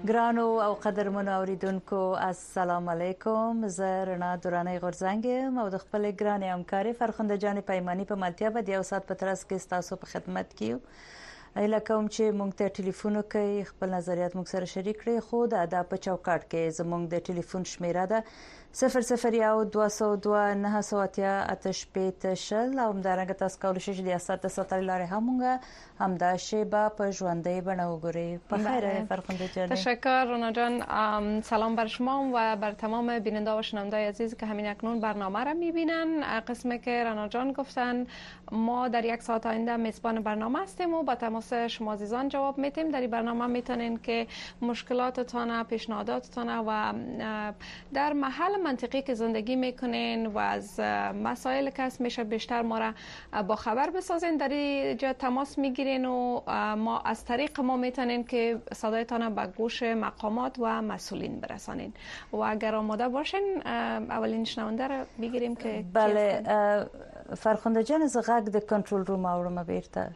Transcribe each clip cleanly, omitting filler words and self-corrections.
ګرانو او قدرمنو اوریدونکو السلام علیکم. زه رڼا دوراني غورځنګ یم او د خپل ګرانې همکاري فرخنده جان پیمانی په ملتیا به د یو سات په ترڅ کې تاسو په خدمت کې ایله کوم چې مونږ ته ټلیفون کوي خپل نظریات مونږ سره شریک کړئ. خو د ادا په چوکاټ کې زمونږ د ټلیفون شمیره ده 001200 او همدارنګه تاسو کولی شئ د اسات ساتل لارې همغه همدا شیبه په ژوندۍ بڼه وګورئ. په خیر فرخنده جان. تشکر رنا جان. سلام بر شما و بر تمام بیننده و شنونده عزیز که همین اکنون برنامه را میبینن. قسمی که رنا جان گفتن ما در یک ساعت آینده میزبان برنامه هستیم و با تماس شما عزیزان جواب میتیم. در این برنامه میتونین که مشکلاتتان، پیشنهاداتتان و در محل منطقی که زندگی میکنین و از مسائل که هست میشه بیشتر ما را با خبر بسازین. در اینجا تماس میگیرین و ما از طریق ما میتونین که صدایتان به گوش مقامات و مسئولین برسانین. و اگر آماده باشین اولین شنونده را بگیریم که بله فرخنده جان. از غږ د کنټرول روم اورم بیرته.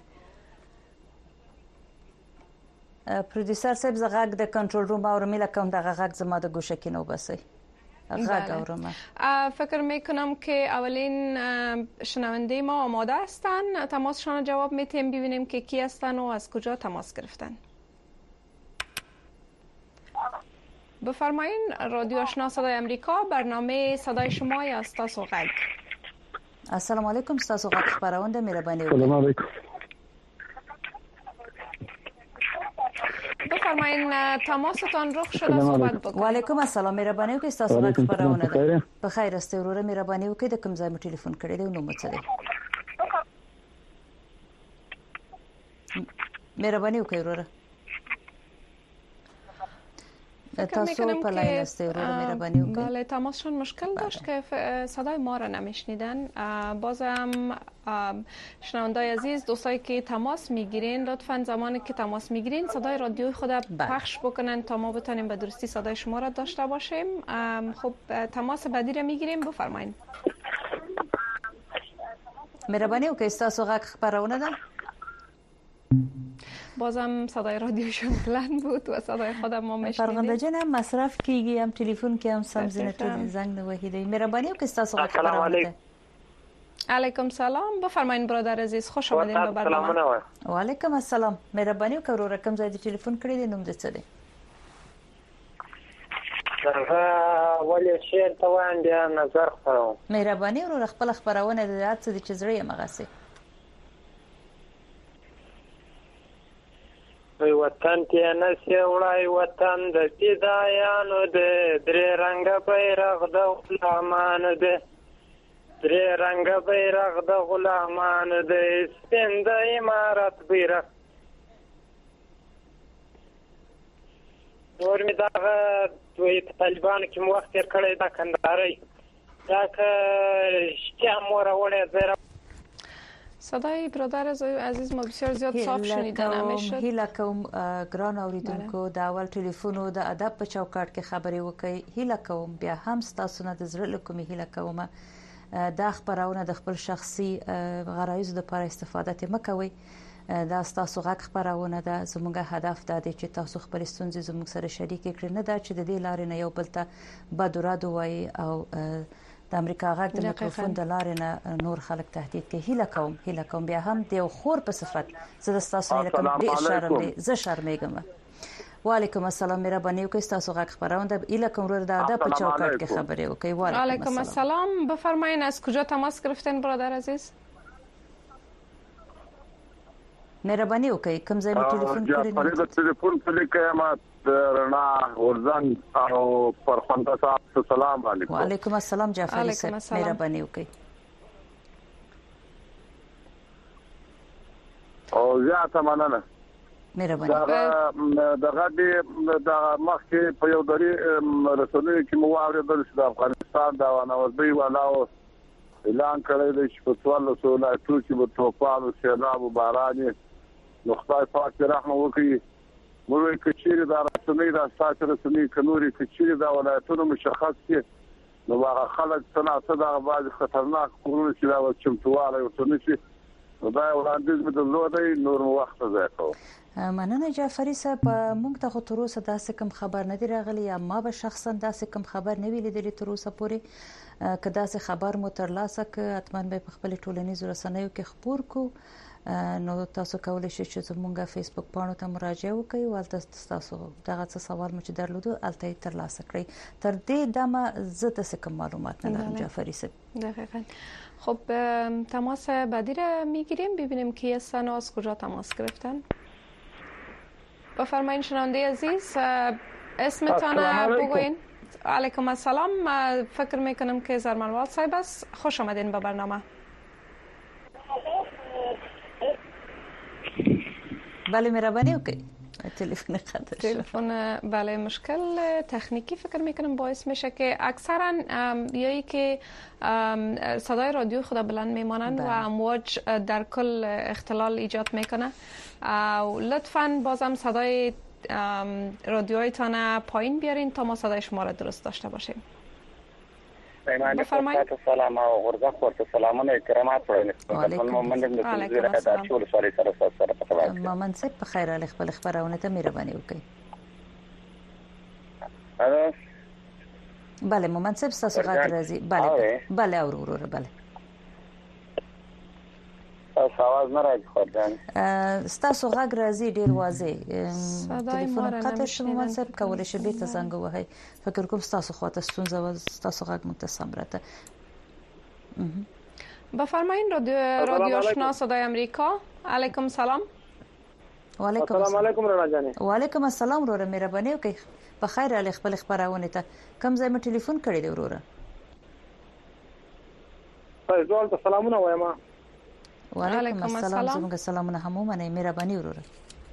پروډوسر صاحب زه غږ د کنټرول روم اورم لکه دغه غږ زما د گوشه کې نو بسي غږ اورم. فکر میکنم که اولین شنونده ما آماده هستن. تماسشان جواب میتیم ببینیم که کی هستن و از کجا تماس گرفتن. بفرمایین. رادیو آشنا صدای امریکا، برنامه صدای شما یا تاسو غږ. السلام علیکم. تاسو غږ خبرونده مهرباني وکړئ. سلام علیکم. بفرمایین تماستان رخ شده صحبت بکنید. و علیکم السلام. مهرباني وکړئ. تاسو غږ خبرونه ده. په خیر است وروره. مهرباني وکړئ د کوم ځای مو ټلیفون کړی دی نو مڅلې. مهرباني وکړئ وروره. تاسو په لاین است وروره. مهرباني وکړئ. بله تماسشون مشکل داشت که صدای ما را نمیشنیدن. بازم شنوندای عزیز، دوستایی که تماس میگیرین لطفاً زمانی که تماس میگیرین صدای رادیوی خود پخش بکنن تا ما بتونیم به درستی صدای شما را داشته باشیم. خب تماس بعدی را میگیریم. بفرمایید. مهرباني وکړئ. تاسو غږ خبرونه ده. بازم صدای رادیوشون بلند بود و صدای خودم ما میشنیدیم. فرخنده جان هم مصرف کیږي هم ټلیفون کې هم سم زینت زنګ نه وهیدي. مهرباني وکړئ. تاسو غږ خبرونه ده. علیکم سلام. بفرمایید برادر عزیز. خوش آمدید به برنامه. و علیکم السلام. مهرباني وکړئ. رقم ځای د ټلیفون کړی دی نوم دې څه دی؟ ولې شعر ته وایم بیا نظر خپروم. مهرباني ورو خپل خبرونه د هڅه د چزړې مغاسي. وطن کې نشي وړای وطن د فدایانو د درې رنګ بیرغ د غلامانو د درې رنګ بیرغ د غلامانو د سپین د امارت بیرغ نور می دغه دوی طالبان کې وخت تیر کړی دا کندهاري دا که شته مورونه زره. صدای برادر عزیز ما بسیار زیاد صاف شنیده نمیشد. هیله کوم ګران اوریدونکو د اول ټلیفونو د ادب په چوکاټ کې خبرې وکړي. هیله کوم بیا هم تاسو نه د زړه کومې هیله کوم دا خبرونه د خپل شخصي غرایزو لپاره استفاده ته مکوئ. دا تاسو غږ خبرونه ده. زموږ هدف دا دی چې تاسو خپل ستونزې زموږ سره شریک کړئ، نه دا چې د دې لارې نه یو بل ته بدوراد وایي او د امریکا غږ د میکروفون د لارې نه نور خلک تهدید کوي. هیله کوم بیا هم د خور په صفت زه د تاسو نه کوم زه شرمېږم. وعلیکم السلام. مهرباني وکړئ. تاسو غږ خبرونه هیله کوم ورته د په چوکاټ کې خبرې وکړئ. وعلیکم السلام. بفرمایید از کجا تماس گرفتین برادر عزیز؟ مهرباني وکړئ. کوم ځای مو ټلیفون کړی دی؟ د ټلیفون په لیکه ما رڼا ورزن او فرخنده صاحب سلام علیکم. وعلیکم السلام جعفری صاحب. مهرباني وکړئ. او زیاته مننه. مهرباني. دغه د مخکې په یو دری رسنۍ کې مو اوریدل چې د افغانستان د نوازبي ولاو اعلان کړی دی چې په 14 ولایتونو کې به توفان او سیلاب او باران نو خدای پاک رحم وکړي. موږ کچېره د رسنۍ د اساس رسنۍ کنوري کچېره د ولایتونو مشخص کې نو هغه خلک څنګه د بعض خطرناک کورونه چې دا چمتواله او څنګه چې دا وړاندیز مې درلودی نور وخت ضایع کوم. مننه جعفري صاحب، موږ ته خو تر اوسه داسې کوم خبر نه دی راغلی یا ما به شخصا داسې کوم خبر نه وی لیدلی تر اوسه پورې. که داسې خبر مو ترلاسه کړ حتما به په خپل ټولنیزو رسنیو کې خبر کو. نو تاسو کولی شئ چې زموږ فیسبوک پاڼو ته مراجعه وکړئ او هلته تاسو دغه څه سوال مو چې درلودو هلته یې ترلاسه کړئ. تر دې دمه زه داسې کوم معلومات نه لرم جعفری صاحب. دقیقاً. خب تماس بعدی را میگیریم ببینیم کی هستن و از کجا تماس گرفتن. بفرمایید شنونده عزیز اسمتان بگوین. علیکم السلام. فکر میکنم که زرمنوال صاحب است. خوش آمدین به برنامه. بله مهربانی وکړئ. تلفن قطع شد. تلفن بله مشکل تکنیکی فکر میکنم باعث میشه که اکثرا یایی که صدای رادیو خود بلند میمانند و امواج در کل اختلال ایجاد میکنه. لطفاً بازم صدای رادیویتان پایین بیارین تا ما صدای شما را درست داشته باشیم. بفرمایید. سلام او غرزه خورت سلامونه اکرامات وړاندې کوم. مامن صاحب په خیر اله خپل خبرونه ته مهرباني وکړئ. بله مامن صاحب تاسو غږ راځي. بله اورو بله. آواز نه راځي خورجان. تاسو غږ راځي ډیر واضح. تلیفون قطع شو مامن صاحب کولای شي به تاسو څنګه وهي. فکر کوم تاسو خواته ستونزه و تاسو غږ متصل راته. بفرمایید رادیو آشنا صدای آمریکا. علیکم سلام. و علیکم السلام. علیکم رڼا جانې. و علیکم السلام وروره مهرباني وکړئ. په خیر اله خپل خبرونه ته کوم ځای مې ټلیفون کړی دی وروره. تاسو ته سلامونه وایم. وعلیکم السلام. زموږ سلامونه هم ومنئ مهرباني وروره.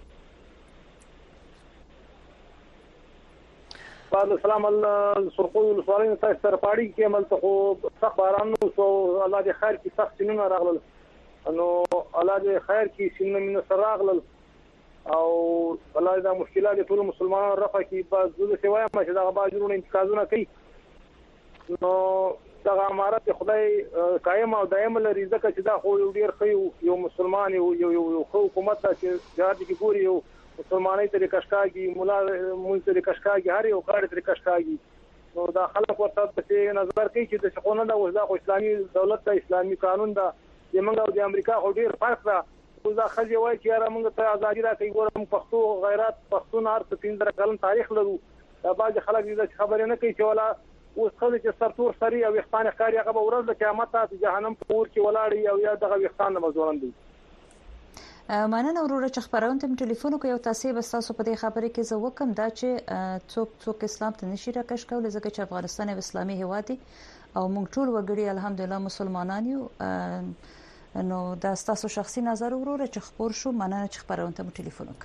بعد السلام الله سرخو سوالین تاسو سره پاړی کې عمل ته خو سخت باران نو سو الله دې خیر کې سخت سينونه راغلل نو الله دې خیر کې سينونه من سره راغلل او الله دې مشکلات ټول مسلمانانو رفع کې بس زه سوای ما چې دا باجرونه انتقادونه کوي نو دا امارت خدای قائم او دائم لري ځکه چې دا خو ډیر خو یو مسلمان یو حکومت چې جهاد کې ګوري یو مسلمانۍ طریقه شکاږي مولا مون طریقه شکاږي هر یو کار طریقه شکاږي نو دا خلک ورته په نظر کوي چې د شخونه دا وځه خو اسلامي دولت ته اسلامي قانون دا یمنګ او د امریکا خو ډیر فرق ده خو دا خځې وایي چې یاره موږ ته ازادي راکړي ګورم پښتو غیرت پښتون هر څه 15 کلن تاریخ لرو دا باج خلک دې خبرې نه کوي چې ولا اوس خلک چې سرتور سری او وختان ښکاری هغه به ورځ د قیامت ته جهنم پور کې ولاړی او یا دغه وختان نه مزورن دي. مننه وروره چې خبرونه تم ټلیفون کو یو تاسو به تاسو په دې خبرې کې زه وکم دا چې څوک اسلام ته نشي راکښ کول ځکه چې افغانستان یو اسلامي هیواد دی او موږ ټول وګړي الحمدلله مسلمانان یو نو دا تاسو شخصي نظر وروره چې خبر شو مننه چې خبرونه تم ټلیفون وک.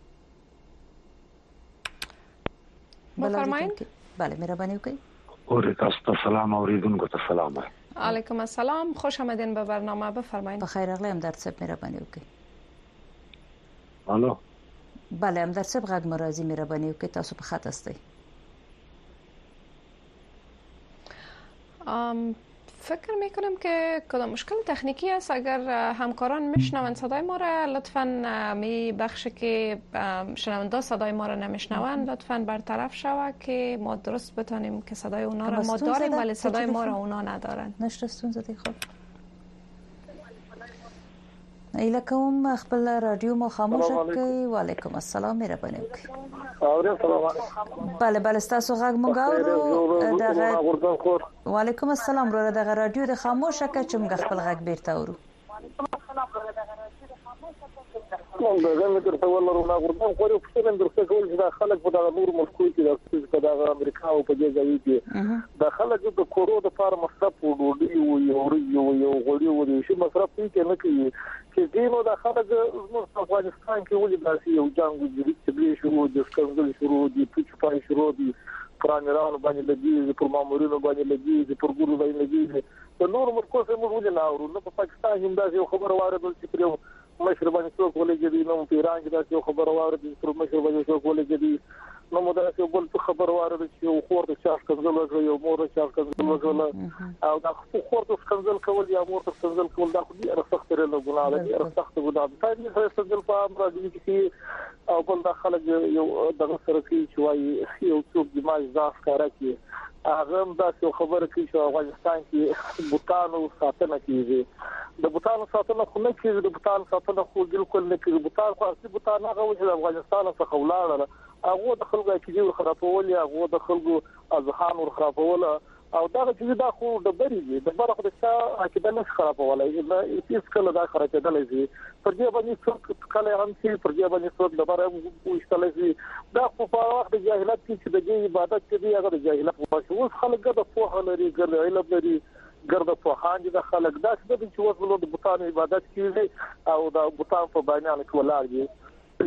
بفرمایید. بله مهرباني وکړئ. اور تاسو ته سلام اوریدونکو ته سلام. علیکم السلام. خوش آمدین به برنامه. بفرمایید. بخیر اغلی امداد صاحب مهرباني وکړئ. الو. بله امداد صاحب غږ مرازي مهرباني وکړئ تاسو په خط هستئ. فکر میکنم که کدام مشکل تکنیکی است. اگر همکاران میشنوند صدای ما را لطفاً می بخشی که شنونده صدای ما را نمیشنوند لطفاً برطرف شود که ما درست بتانیم که صدای اونا را ما داریم ولی صدای ما را اونا ندارن. نشته زدی خب ایله کوم خپل رادیو مو خاموش کړئ. وعلیکم السلام مهرباني وکړئ. بله تاسو غږ مونږ اورو دغه. وعلیکم السلام وروره دغه رادیو د خاموشه کړه چې موږ خپل غږ بیرته اورو. دا زموږ تر څو ولرونه غوړم خو یو څه من درته کول چې دا خلک په دغه نور ملکو کې د امریکا او په دې ځای کې دا خلک د کورو د فار مصرف وډوډي یو غوړي و شي مصرف کې نه کوي چې دینو د خلک نور افغانستان کې ولې داسې یو جنگ چې شروع د سکندل شروع دي پچپای شروع دي پرانیرانو باندې لګي پر مامورینو باندې لګي پر ګورو باندې لګي په نور ملکو کې موږ ولې نه اورو نو په پاکستان هم دا یو خبر واردل چې پرو مشر باندې څوک ولګي نو په ایران کې دا یو خبر واردل پر مشر باندې څوک ولګي نو موږ د بل څه خبر واره چې یو خور د چا کنځل وکړي یو مور د چا کنځل وکړي او دا خور د کنځل کول یا مور د کنځل کول دا خو ډیره سخت لري ګناه ده ډیره سخت ګناه ده دا د کنځل په امر دي چې او بل د خلک یو دغه سره چې وایي یو څوک د ماج ځاف کارا کوي هغه دا څه خبره کوي چې افغانستان کې بوتانو ساتنه کیږي د بوتانو ساتنه خو نه کیږي د بوتانو ساتنه خو بالکل نه کیږي بوتان خو اصلي بوتان هغه چې د افغانستان څخه ولاړل هغه د خلکو کې خرابول هغه د خلکو اذهان ور خرابول او دا چې دا خو د بری دي د برخه د څا عقیده نه خرابولای دا هیڅ کله دا خرابېدل شي پر دې باندې څوک کله هم چې پر دې باندې څوک د بره وښتل شي دا خو په وخت د جاهلیت کې چې د عبادت کې هغه د جاهلیت په اوس خلک د پوهه لري ګر علم لري ګرد په خان دي د خلک دا چې اوس له بوتانو عبادت کوي او د بوتان په باندې کې ولاړ دي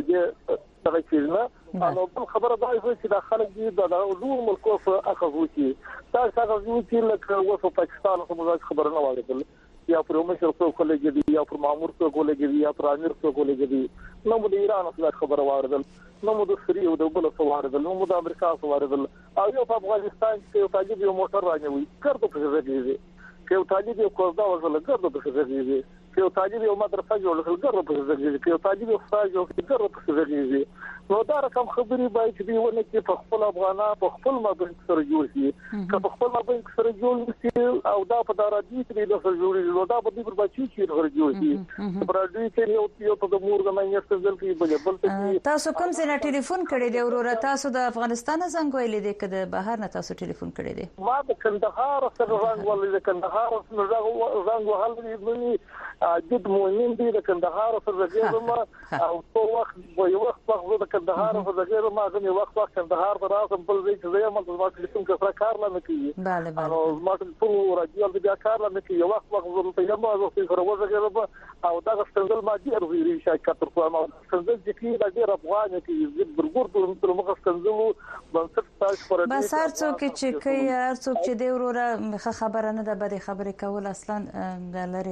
دغه چیرنه نو بل خبره دا چې د خلک دي د ټول ملکو په اخذو کې تاسو هغه چې لکه و په پاکستان خو موږ خبره نه واورېدل یا پر مشر څوک ولګي یا پر مامور څوک ولګي یا پر امیر څوک ولګي نو د ایران څخه خبره واورېدل نو د سوریه او د بل څخه واورېدل نو د امریکا څخه واورېدل او یو په افغانستان کې یو طالب یو موټر راځي کړه په ځای کې یو طالب یو کوزدا وزل ګرځي په ځای کې یو طالب یو مدرسه جوړ کړل ګرځي په ځای کې یو طالب یو استاد جوړ کړل په ځای کې نو دا رقم خبري باید چې دیونه کې په خپل افغانان په خپل مابین سره جوړ شي که په خپل مابین سره جوړ شي او دا په دارادي کې د سره جوړ شي دا په دې پر بچي چې سره جوړ شي پر دې کې یو په مور د مې ستل کې بل تاسو کوم ځای ټلیفون کړی دی ورور تاسو د افغانستان زنګ ویلې دی کده بهر نه تاسو ټلیفون کړی دی ما د کندهار سره زنګ ولې د کندهار سره زنګ وهل دي د مؤمن دي د کندهار سره زګیږم او په وخت د کندهار په ځای ما غوښنه وخت کندهار پر راځم بل ځای چې زه ما ټلیفون کې کار نه کوي bale او ما ټلیفون راځي د بیا کار نه کوي وخت ورته یم او سره وځم او دا څنګه ما دي ورغوري شای کتر خو ما څنګه چې دا ډیر افغان کې برګور تر مخ څنګه بنسټ تاسو پر بس هر څوک چې کوي هر څوک چې دی وروره خبره نه ده بده خبره کول اصلا د لری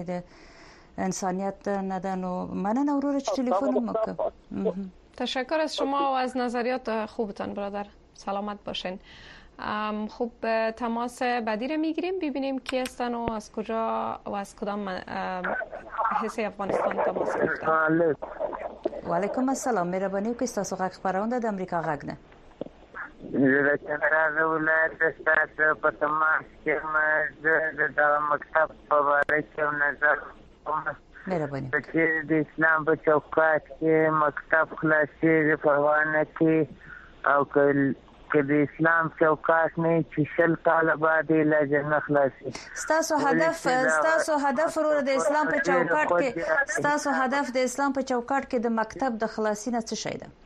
د انسانیت نه ده نو مننه وروره چې ټلیفون وکړ تشکر از شما و از نظریات خوبتان برادر سلامت باشین خوب تماس بعدی رو میگیریم ببینیم کی هستن و از کجا و از کدام حصه افغانستان تماس گرفتن و علیکم السلام مهربانی که استاسو غږ خبرونده د امریکا غږ نه زه د ولایت استاد په تماس کې د مکتب په اړه کې نظر مهرباني چې د اسلام په چوکاټ کې مکتب خلاصي پروانه کې او که د اسلام چوکاټ نه چې شل کال بعد لا جنت خلاصي ستاسو هدف ورو د اسلام په چوکاټ کې ستاسو هدف د اسلام په چوکاټ کې د مکتب د خلاصي نه څه شي ده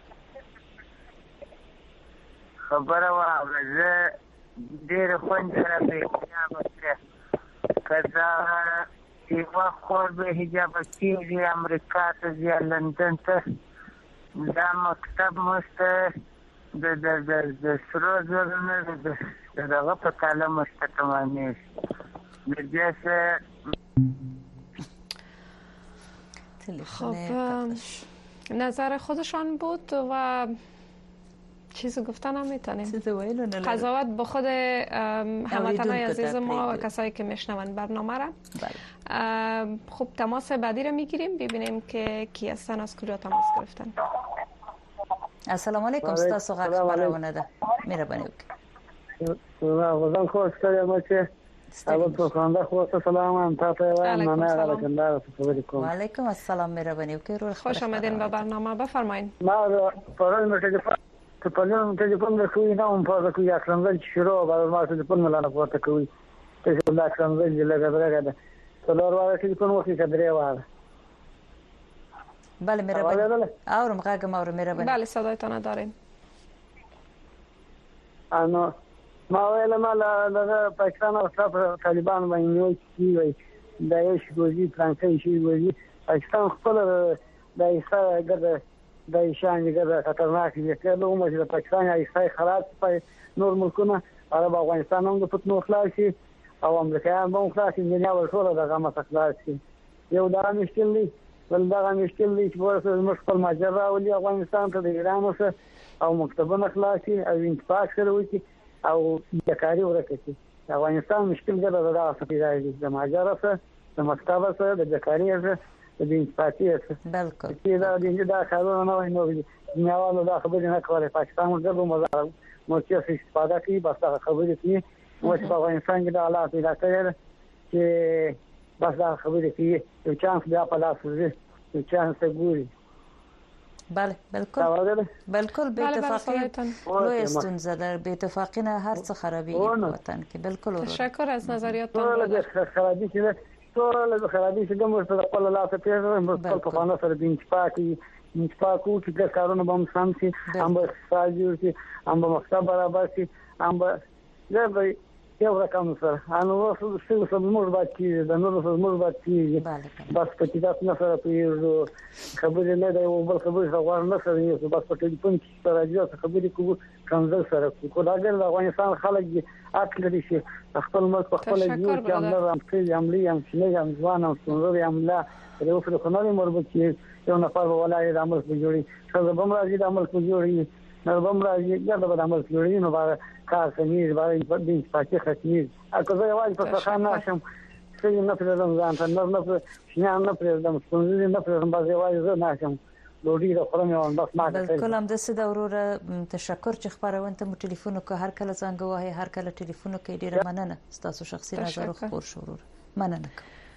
خبره واغزه ډېر خوند راځي کدا چې واخور به حجاب کېږي امریکا ته یا لندن ته دا مکتب مست د سرو زرونه دغه په کاله مستقیمانه د خب نظر خودشان بود و چیزی گفتن هم میتونیم قضاوت به خود هموطنان عزیز ما و کسایی که میشنون برنامه را خب تماس بعدی را میگیریم ببینیم که کی هستن از کجا تماس گرفتن السلام علیکم ستاسو غږ خبرونه ده مهرباني وکړئ غوښتل خو ستاسو چې اول په خندا خو سلام تاسو وایم نه راکنده تاسو و علیکم السلام مهرباني وکړئ خوش آمدین به برنامه بفرمایید ما پرون مټه په پلان ټلیفون راکوي نه هم په کوي اکرمل شروع بعد ما ټلیفون ملانه کوته کوي ته دا اکرمل لګا درګه ته لور واره ټلیفون وکړي کډره واره بله مهرباني اورم غږ ما اورم مهرباني بله صدایتان داریم انو ما ویل ما له پاکستان او طالبان باندې وایي دا یو شی فرانسې شي وایي پاکستان خپل د ایسا ګرځي د شان ګرځي خطرناک دي چې نو موږ د پاکستان ایسا خلاص په نور ملکونه عرب افغانستان هم په نور خلاصي او امریکایان هم خلاصي دنیا ورسره دغه مسخلاصي یو دا مشکل دی ول دا مشکل دی چې ورسره موږ خپل ماجرا راولي افغانستان ته د ایران سره او مکتبونه خلاصي او انتفاق سره وکړي او بیکاري ورکړي. افغانستان مشکل ګرځي دا څه دی د ماجرا سره د مکتب سره د بیکاري سره د انتفاقي سره بالکل چې دا کارونه نه وای نو دنیاوالو دا خبرې نه کولای. پاکستان ورته مزار مو چې استفاده کوي بس دا خبرې کوي او په افغانستان کې د حالات پیدا کړل چې بس دا خبرې کوي یو چانس بیا په لاس ورځي یو چانس ګوري. بله بالکل به اتفاقی لوی استونزه در به اتفاقی نه هر څه خرابی وطن کې. بالکل تشکر از نظریاتتان. خرابی چې ټول خرابی چې کوم څه خپل لاس ته پیژنه په خانه سره د انتفاقو چې کارونه به هم سم شي هم به ساجو شي هم به مکتب برابر شي هم به دا یو رقم سره انو څه څه موږ باندې د نورو څه موږ باندې بس په کتاب نه سره پیژو خبرې نه دی او بل خبرې غواړم نه سره یو بس په ټلیفون کې سره راځي خبرې کوو کنځل سره کوو دا ګر د افغانستان خلک عقل لري چې خپل ملک په خپل یو چې عمله هم عملی هم شنه هم ځوان هم څنګه عمله یو څه خناري مربوط چې یو نفر ولای د عمل په جوړي څنګه به راځي د عمل په جوړي نو به راځي دا به د عمل په جوړي نو به کار کوي باندې په دې پاتې ختمي اګه زه یوازې په خانه نشم څه نه پرېږدم ځان ته نه شنه نه پرېږدم څنګه نه پرېږدم باز یوازې زه نشم لوډي د خورم یو بس ما بالکل هم د سید اوروره تشکر چې خبرونه ته مو ټلیفون کو هر کله څنګه وای هر کله ټلیفون کې ډیره مننه تاسو شخصي نظر خبر شروع مننه.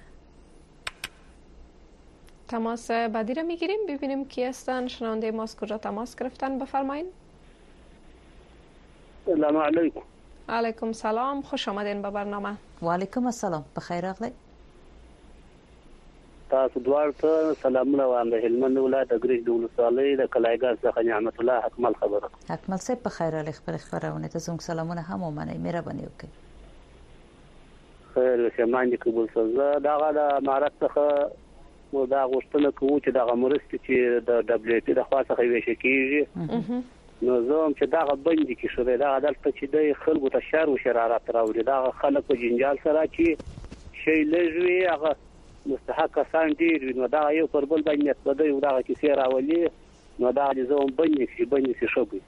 تماس بعدی را میگیریم ببینیم کی هستن. شنونده ما از کجا تماس گرفتن بفرمایید. سلام علیکم. علیکم سلام خوش آمدین به برنامه. و علیکم السلام بخیر راغلی. تاسو دوار ته سلامونه وایم د هلمند ولایت د ګریج د ولسوالۍ د کلایګاز څخه نعمت الله حکمل خبره. حکمل صاحب بخیر علی خبرونه ته زموږ سلامونه هم ومنئ مهرباني وکړئ. خیر شمانه قبول سره دا د امارات څخه مو دا غوښتنه کوو چې دا مرستې چې د دبليو پی د خوا څخه ویشي کیږي نو زوم چې دا بندي کې شوه دا عدالت چې د خلکو ته شر او شرارت راوړي دا خلک په جنجال سره چې شی لږوي هغه مستحق کسان دي نو دا یو پر بل باندې په دې دا کې سیر راولي نو دا زوم بندي شوی.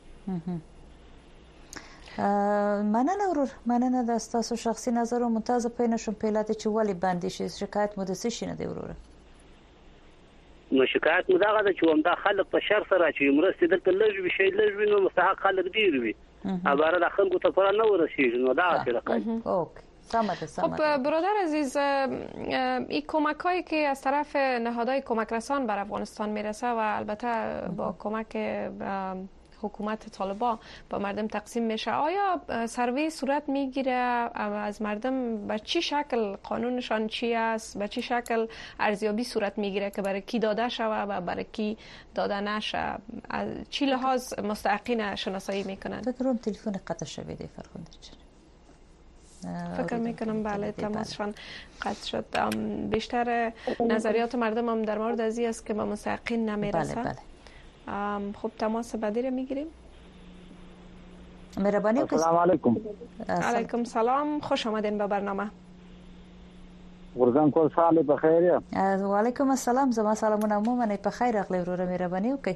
مننه ورور مننه د تاسو شخصي نظر او ممتاز پېنه شم پیلات چې ولی باندې شي شکایت مو د څه شي نه دی ورور. نو شکایت مو دا غواړي چې ومدا خلک په شر سره چې مرستې دلته لږ شي لږ نو مستحق خلک ډیر وي اباره د خلکو ته پر نه ورسیږي نو دا څه رقم. اوکی سمته. خب برادر عزیز این کمک هایی که از طرف نهادهای کمک رسان بر افغانستان میرسه و البته با کمک حکومت طالبان با مردم تقسیم میشه آیا سروی صورت میگیره از مردم به چی شکل قانونشان چی است به چی شکل ارزیابی صورت میگیره که برای کی داده شوه و برای کی داده نشه از چی لحاظ مستحقین شناسایی میکنن؟ فکر کنم تلفن قطع شده فرخنده فکر میکنم بله تماسشان قطع شد. بیشتر نظریات مردم هم در مورد از این است که به مستحقین نمیرسه. بله. خب تماس بعدی رو میگیریم. مهربانی وکړئ. السلام علیکم. علیکم سلام خوش آمدین به برنامه. ورزان کول سال په خیر یا. و علیکم السلام زما سلامونه عموما په خیر اغلی وروره مهربانی وکړئ.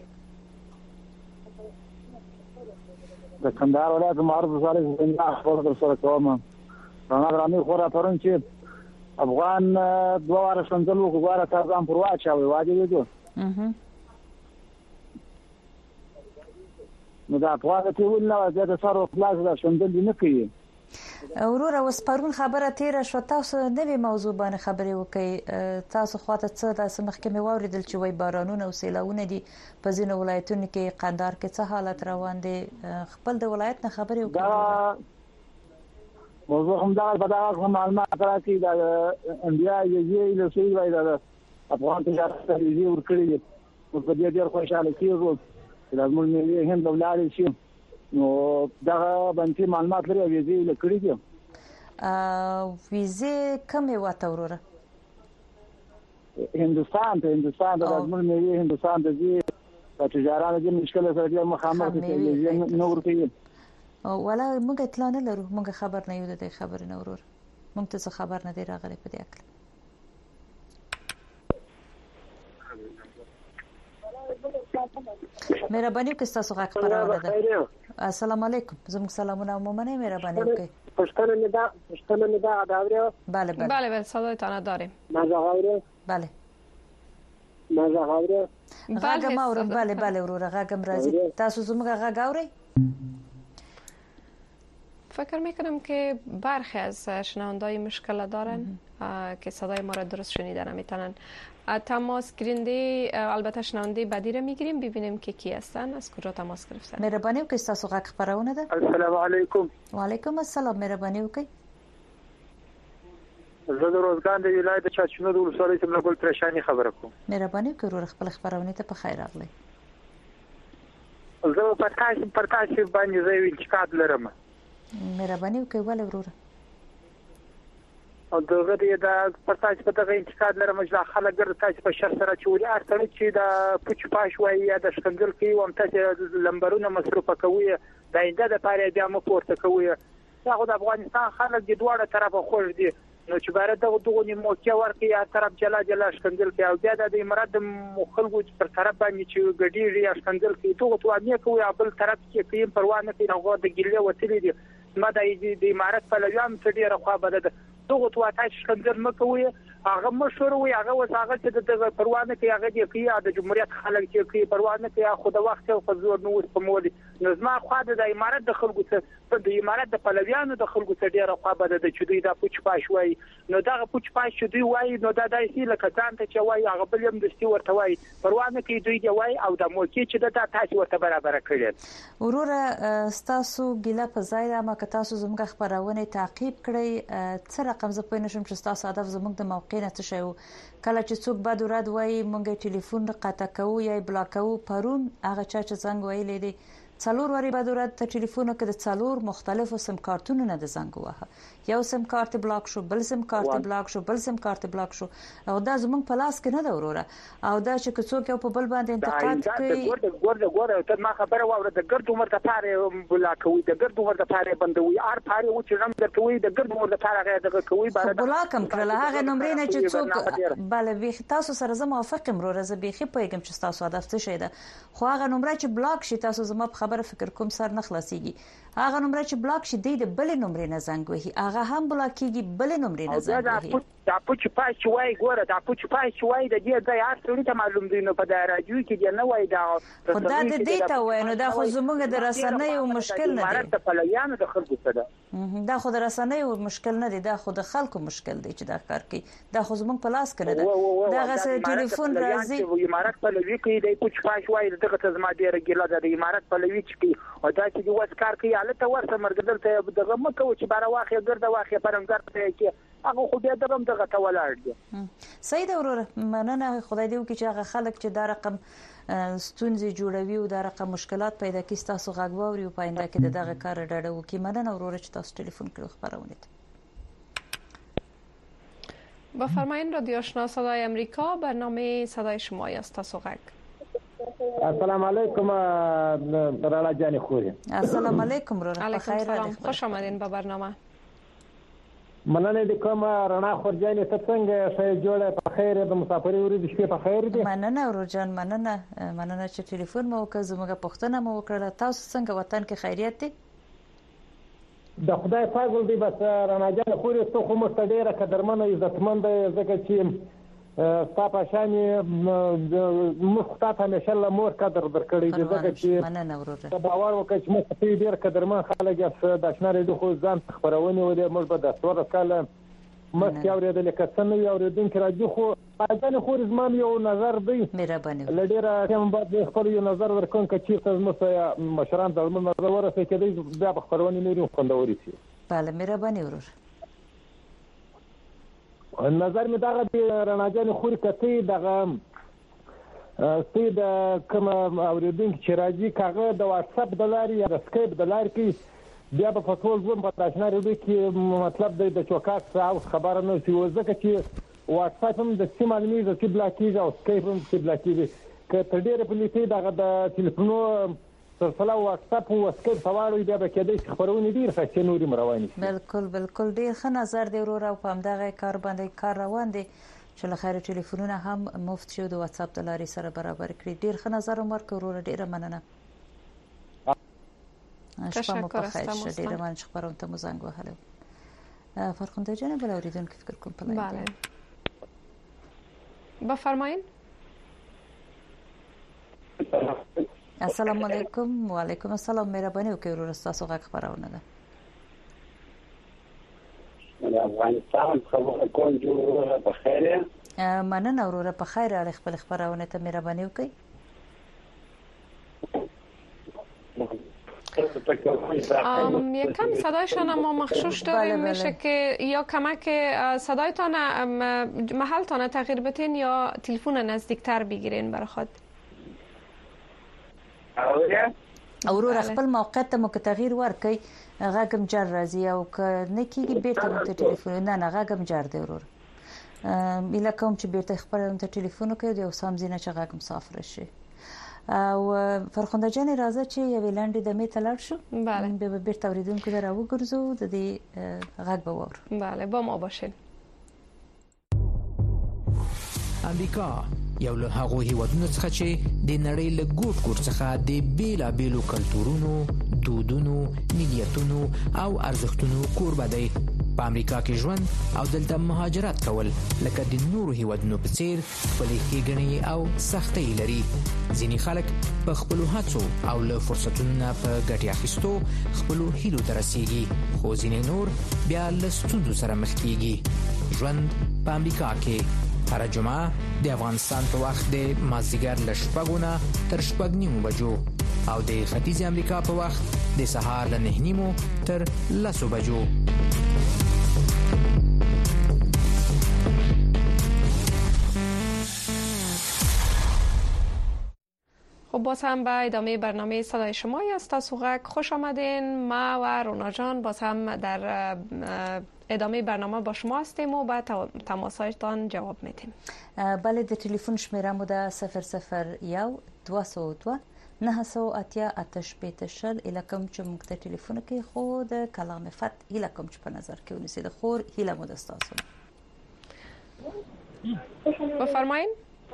د کندهار ولایت معروف صالح زنده خبر در سره کوم. رانا رامي خورا پرون چې افغان دوه واره شندل وګوره تاسو پر واچاوي واجب دي. نو دا افغان ته ولنه زیاده سره خلاص دا شندل نه کوي. وروره اوس پرون خبره تیر شو تاسو نوې موضوع باندې خبرې وکړئ تاسو خواته څه د محکمې واوریدل چې وای بارانونه او سیلاونه دي په ځینو ولایتونو کې قندهار کې څه حالت روان دي خپل د ولایت نه خبرې وکړئ. موضوع هم دا په دغه معلومات راځي دا انډیا یې له سوي وای دا افغان تجارت ته ورکړي دي په دې ډېر خوشاله کیږو چې د موږ نه هند ولادي شي نو دا باندې معلومات لري ویزې لکړي دي. ویزې کومه واته وروره هندستان د موږ نه هندستان د دې تجارت د مشکل سره مخامخ دي نو ورته ولا موږ اطلاع نه لرو موږ خبر نه یو د خبر نه ورور موږ ته خبر نه دی راغلی په دې اړه. مهرباني وکړئ تاسو غږ خبرونه ده. السلام علیکم. زموږ سلامونه ومنئ. مهرباني وکړئ. پښتنه مې دا داوره. بله بله صدایتان داریم. مزاغوره. بله مزاغوره. غږم اورم. بله وروره غږم راځي. تاسو زموږ غږ اورئ؟ فکر میکنم که برخی از شنوندای مشکل دارن که صدای ما را درست شنیده نمیتونن. تماس گیرنده البته شنونده بعدی را میگیریم ببینیم که کی هستن، از کجا تماس گرفتن. مهرباني وکړئ تاسو غږ خبرونه ده. السلام علیکم. وعلیکم السلام. مهرباني وکړئ. زه د روزګان د ولایت چاچونو د ولسوالۍ څخه ګل پرشاني خبره کوم. مهرباني وکړئ ورور خپل خبرونه ته په خیر راغلی. زه په تاسو باندې زه ویل چې کار لرم. مهرباني وکړئ ولې ورور؟ او دغه دې دا پرتاج په دغه انتقاد لرم چې خلک ګر تاسو په شر سره چوري ارتل چې دا پوچ پاش وای یا د شکندل کې وم تاسو لمبرونه مصرف کوي دا انده د پاره بیا مو پورته کوي. دا خو د افغانستان خلک د دوړه طرفه خوش دي نو چې بار دغه موقع ورکي یا طرف جلا شکندل کې او بیا د امارات د مخالفو پر طرف باندې چې ګډي یا شکندل کې ټول توانې کوي بل طرف کې کوي پروا نه کوي هغه د ګیله وتلې دي ما د امارات په لویام څه ډیره خو بده دغه تواتای شکندل مکوي هغه مشهور وي هغه وساغه چې د پروا نه کوي هغه د جمهوریت خلک چې کوي پروا نه کوي خو د وخت او فزور نو سمولي نو زما خو د امارات د خلکو څخه د امارات د پلویانو د خلکو څخه ډیره خو بده د چدي د پوچ پاش وای نو دا پوچ پاش چدي وای نو دا دایسي لکه ځان ته چې وای هغه بل هم دستي ورته وای پروا نه کوي دوی دی وای او د موقع چې د تاسو ورته برابر کړی ورور تاسو ګیله په ځای ما که تاسو زموږ خبرونه تعقیب کړئ څه رقم ز په نشم چې تاسو هدف زموږ د موقع نه څه شي کله چې څوک بعد وراد وای مونږه ټلیفون قطع کوو یا بلاک کوو پرون هغه چې زنګ وایلې دي څلور وری بعد وراد ته ټلیفون کې د څلور مختلفو سم کارتونو نه د زنګ واه یو سم کارت بلاک شو بل سم کارت بلاک شو بل سم کارت بلاک شو او دا زموږ په لاس کې نه دا وروره او دا چې څوک یو په بل باندې انتقاد کوي ګوره ته ما خبره واوره د ګرد عمر د پاره بلاک کوي د ګرد عمر د پاره بندوي ار پاره و چې رم درتوي د ګرد عمر د پاره دغه کوي بار بلاک هم کړل هغه نمبر نه چې څوک بل به تاسو سره زه موافق یم وروره زه بيخي پوهیږم چې تاسو هدف څه شي ده خو هغه نمبر چې بلاک شي تاسو زما په خبره فکر کوم سر نه خلاصيږي هغه نمبر چې بلاک شي د بل نمبر نه زنګ وهي هغه هم بلاکيږي بل نمبر نه زنګ وهي دا پوچ پاش وای ګوره دا پوچ پاش وای د دې ځای اصلي ته معلوم دی نو په دا راډیو کې نه وای دا خدای دې ته وای نو دا خو زموږ د رسنیو مشکل نه دی د پلویانو د خلکو څه ده دا خو د رسنیو مشکل نه دی دا خو د خلکو مشکل دی چې دا کار کوي دا خو زموږ په لاس کې نه ده دا غسه ټلیفون راځي امارات په لوي کې د پوچ پاش وای دغه ته زما ډیره ګیله ده د امارات په لوي کې او دا چې د وسکار کې الته ورته مرګدل ته دغه مکو چې بار واخې ګرځه واخې پرنګر ته کې هغه خو بیا دغه ته ولاړ دي سید اورور مننه خدای دې وکړي چې هغه خلک چې دا رقم ستونزې جوړوي او دا رقم مشکلات پیدا کوي تاسو غږواوري او پاینده کې دغه کار ډډه وکړي مننه اورور چې تاسو ټلیفون کړو خبرونه بفرمایید رادیو آشنا صدای امریکا برنامه صدای شما است تاسو غږ السلام علیکم رالا جان خوری السلام علیکم رو بخیر خوش آمدین به برنامه مننه د کوم رڼا خورجانې ته څنګه شې جوړه په خیر د مسافرۍ ورې شپې په خیر دي مننه ورجان مننه چې ټلیفون مو وکړ زموږه پښتنه مو وکړه تاسو څنګه وطن کې خیریت دي د خدای فضل دی بس رڼا جان خوري ته خو مستډیره قدرمنه عزتمند ځکه چې ستا په شان مخطط همیشه له مور قدر درکړي دي ځکه چې مننه ورور باور وکړ چې مخ په ډیر قدرمن خلک یې د اشناري د خو ځان خبرونه ولې موږ به د څوره کاله مخکې اورېدل کسنه یو اورېدونکو راځي خو باندې خو زمام یو نظر دی مهرباني لډیره هم باید خپل یو نظر ورکون چې تاسو مشران د نظر ورسې کېدی بیا په خبرونه لري خوندوري شي bale مهرباني ورور نظر می دغه رڼا جان خوري کته دغه سید کوم اوریدونکو چې راځي کاغه د واتس اپ د لارې یا د سکایپ د لارې کې بیا په ټول ځوم په تاسو نه کې مطلب د چوکاټ او خبره نه سی وځکه چې واتس اپ هم د سیمه معلومي چې بلاکیږي او سکایپ هم چې بلاکیږي که تر ډیره په لیکي دغه د ټلیفونو سلسله واتس اپ او سکایپ سوالو بیا به کېدای شي خبرونه ډیر ښه نوري مرواني بالکل ډیر ښه نظر دی ورور او په همدغه کار باندې کار روان دی چې له خیره ټلیفونونه هم مفت شو د واتس اپ د لارې سره برابر کړی. ډیر ښه نظر ورکړ ورور، ډیره مننه. شپه مو په خیر شه. ډیره مننه چې خبرونه ته مو زنګ وهلو. فرخنده جان بل اوریدونکو فکر کوم په لاره. بله بفرمایید. السلام علیکم. و علیکم السلام. مهرباني وکړئ ورور تاسو غږ خبرونه ده. افغانستان خبره کوم جوړه په خیره. مننه وروره په خیر. اړ خپل خبرونه ته مهرباني وکړئ. یکم صدایشان ما مخشوش داریم. میشه که یا کمک صدایتان محلتان تغییر بتین یا تلفن نزدیکتر بگیرین برای خود. اورور خپل موقعیت ته مو تغییر ورکړي غږم جر راځي او که نه کیږي بیرته مو ټلیفون نه غږم جر دی ورور. اله کوم چې بیرته خبرونه ته ټلیفون کوي او سم زینه چې غږم صافره شي. او فرخنده جان راځه چې یو لاندې د می تلل شو. بله به بیرته اوریدونکو درو وګرځو د دې غږ به وور. بله با ما باشین. امریکا یو له هغو هیوادونو څخه چې د نړۍ له ګوټ ګوټ څخه د بیلابیلو کلتورونو، دودونو، ملیتونو او ارزښتونو کوربه دی. په امریکا کې ژوند او دلته مهاجرت کول لکه د نورو هیوادونو په څیر خپلې ښېګڼې او سختۍ لري. ځینې خلک په خپلو هڅو او له فرصتونو نه په ګټې اخیستو خپلو هیلو ته رسیږي، خو ځینې نور بیا له ستونزو سره مخ کیږي. ژوند په امریکا کې هر جمعه د افغانستان په وخت د مازدیګر له 6 نه تر 6:30 بجو او د ختیځ امریکا په وخت د سهار له 9:30 تر 10 بجو. خب باز هم به ادامه برنامه صدای شما است. تاسو غږ خوش آمدین. ما و رونا جان باز هم در ادامه برنامه با شما هستیم و به تماسهایتان جواب میدیم. بله د تلیفون شمیره مو ده 001 202 980 880 الکم چې موږ ته تلیفون کوي خو د کلام فت الکم چې په نظر کې ونیسئ. د خور هیله مو ده تاسو. بفرمایید.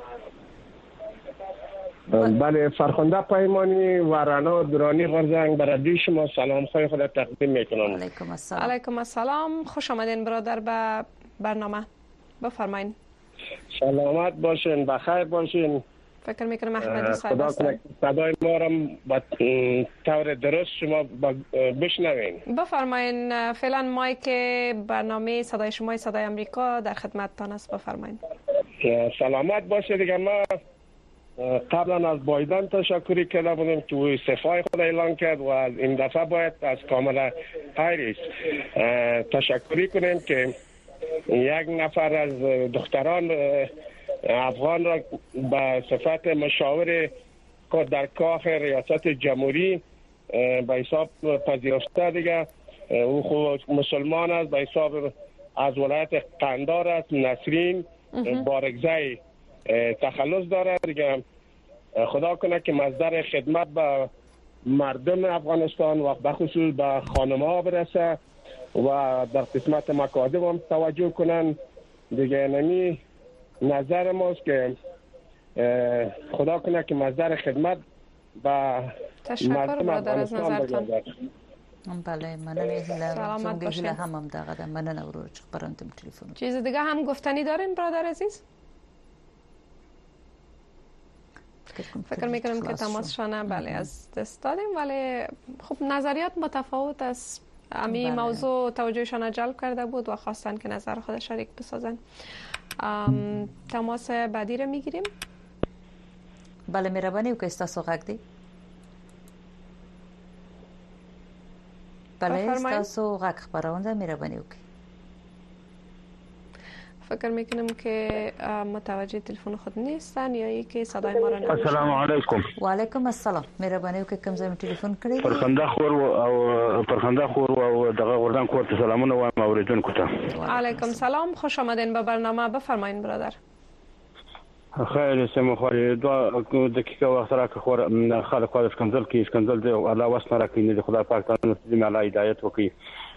بله فرخنده پیمانی و رنا درانی غرزنگ برای شما سلام خواهی خود تقدیم میکنم. علیکم السلام. علیکم السلام. خوش آمدین برادر به برنامه. بفرمایید. سلامت باشین، بخیر باشین. فکر میکنم احمدی صاحب هستن. صدای ما را با طور درست شما بشنوین. بفرمایید. فعلا مایک برنامه صدای شما صدای امریکا در خدمتتان است. بفرمایید. سلامت باشید. دیگه ما قبلا از بایدن تشکری کرده بودیم که او استعفای خود اعلان کرد و این دفعه باید از کاملا هریس تشکری کنیم که یک نفر از دختران افغان را به صفت مشاور در کاخ ریاست جمهوری به حساب پذیرفته. دیگه او خود مسلمان است، به حساب از ولایت قندار است. نسرین بارگزای تخلص داره. دیگه خدا کنه که مصدر خدمت به مردم افغانستان و به خصوص به خانم‌ها برسه و در قسمت مکاتب هم توجه کنن. دیگه نمی نظر ماست که خدا کنه که مصدر خدمت به مردم افغانستان بگردد. بله مننه. سلامت باشید. هم دغه مننه ورور چې خبرونه تلیفون. چیز دیگه هم گفتنی دارین برادر عزیز؟ فکر میکنم که تماسشان بله از دست دادیم، ولی خب نظریات متفاوت است. امی موضوع توجهشان جلب کرده بود و خواستن که نظر خود شریک بسازن. تماس بعدی رو میگیریم. بله مهربانی وکړئ تاسو غږ دی. بله تاسو غږ خبرونه مهربانی وکړئ. فکر میکنم که متوجه تلفن خود نیستن یا ای که صدای ما را نمیشنن. السلام علیکم. و علیکم السلام. مهربانی وکړئ کوم ځای تلیفون کړی. فرخنده خور او دغه وردان کور ته سلامونه وایم اوریدونکو ته. علیکم سلام. خوش آمدین به برنامه. بفرمایید برادر. خیر سم خو دو دقیقه وخت راکړه خو خلک خو ښکنځل دی او الله واسنه راکړي. خدای پاک تعالی دې مال هدایت وکړي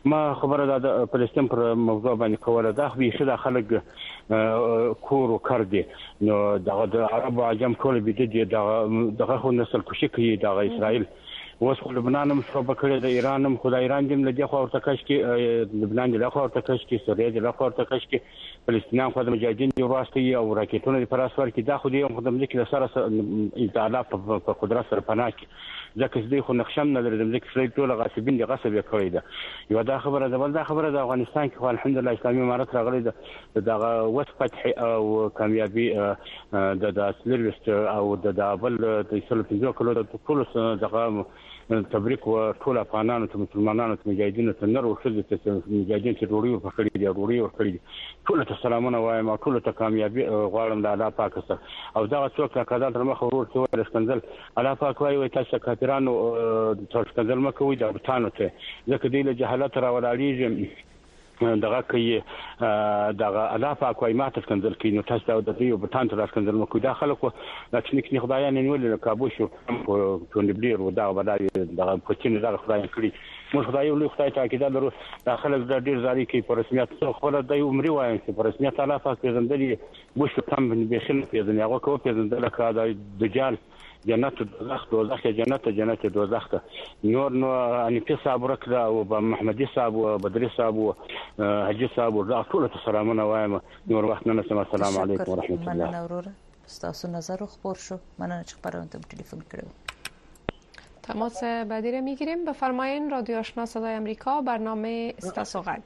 ما خبره د فلسطین پر موضوع باندې کوله دا خو د خلک کور او کار دي نو د عرب عجم ټول بيدي دغه خو نسل کوشي کوي د اسرائیل اوس خو لبنان هم څو بکړه د ایران هم خدای ایران دې لږه خو ورته کش کې لبنان دې له خو ورته کش کې سوریه دې له خو ورته کش کې فلسطینیان خو د مجاهدین دی وراسته او راکټونه پر اسوار کې دا خو دې خدای ملک سره اطلاع په قدرت سره پناه کې ځکه دې خو نقشم نه لري د ملک سره ټول غاصبین دي غصب کوي دا یو دا خبره ده بل دا خبره د افغانستان کې خو الحمدلله اسلامي امارت راغلي دغه وس فتح او کامیابی د اسلریست او د بل د سلطنت کولو د ټول دغه تبریک و ټول افغانانو ته مسلمانانو ته مجاهدینو ته نور او شل ته مجاهدین چې ډوړي په خړې دي ډوړي او خړې ټول ته سلامونه وایم او ټول ته کامیابی غواړم د الله پاک سره او دا څوک کله تر مخ ورور څو رسکنځل الله پاک وايي تاسو کافرانو ترسکنځل مکوې د بوتانو ته ځکه د جهالت را ولاړیږي دغه کوي دغه الله پاک وايي ماته کنځل کوي نو تاسو د دې بوتان تر کنځل مکو دا خلکو د تکنیک خدایان نیول کابو شو په بلیر و دا بدای دغه پچین دغه خدایان کړی موږ خدای له خدای ته کېدا درو داخله د ډیر زاري کې په رسمیت څو خپل د عمرې وایم چې په رسمیت الله پاک پیژندلې بوشو تم به خل پیژنې هغه کو پیژندل کا د دجال جنت دوزخ جنت دوزخ نور نو ان په صبر کړه او محمدي صاحب او بدري صاحب او حجي صاحب او ټول ته سلامونه وایم نور وخت نه سم السلام علیکم ورحمت الله مننه اورور تاسو نظر خبر شو مننه چې خبرونه ته تلفن کړو تماس بعدی را میگیریم. بفرمایین. رادیو آشنا صدای امریکا، برنامه استاسوغک.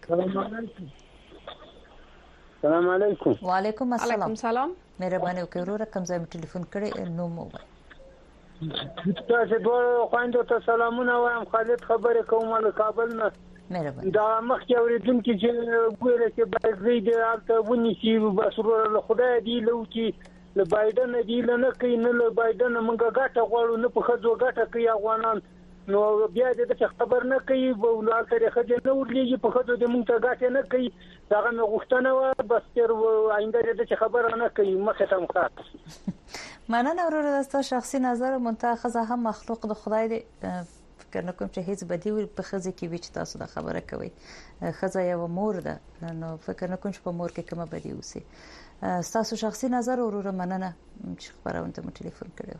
سلام علیکم. و علیکم السلام. علیکم سلام. مهرباني وکړئ ورور کوم ځای ټلیفون کړی نو مو وای. تاسو دوه خويندو ته سلامونه وایم. خالد خبره کوم له کابل نه. مهرباني. دا مخکې اوریدونکو چې ګوره چې باید دې البته ونی شي بس له خدای دی لو چې له بایدن دی نه کوي نه له بایدن موږ ګټه غواړو نه په خځو ګټه کوي افغانان نو بیا دې خبر نه کوي ولال تاریخ دې نه ورلېږي په خځو دې موږ ته ګټه نه کوي دا نه غوښتنه و بس تر آینده دې خبر نه کوي مخه ته مخه. مننه ورور داستا شخصي نظر منتخبه هم مخلوق د خدای دی فکر نه کوم چې هیڅ بدی وي په خزه کې وچ تاسو د خبره کوي خزه یو مور ده نو فکر نه کوم چې په مور کې کومه بدی وسی تاسو شخصي نظر ورور مننه چې خبرونه ته ټلیفون کړو.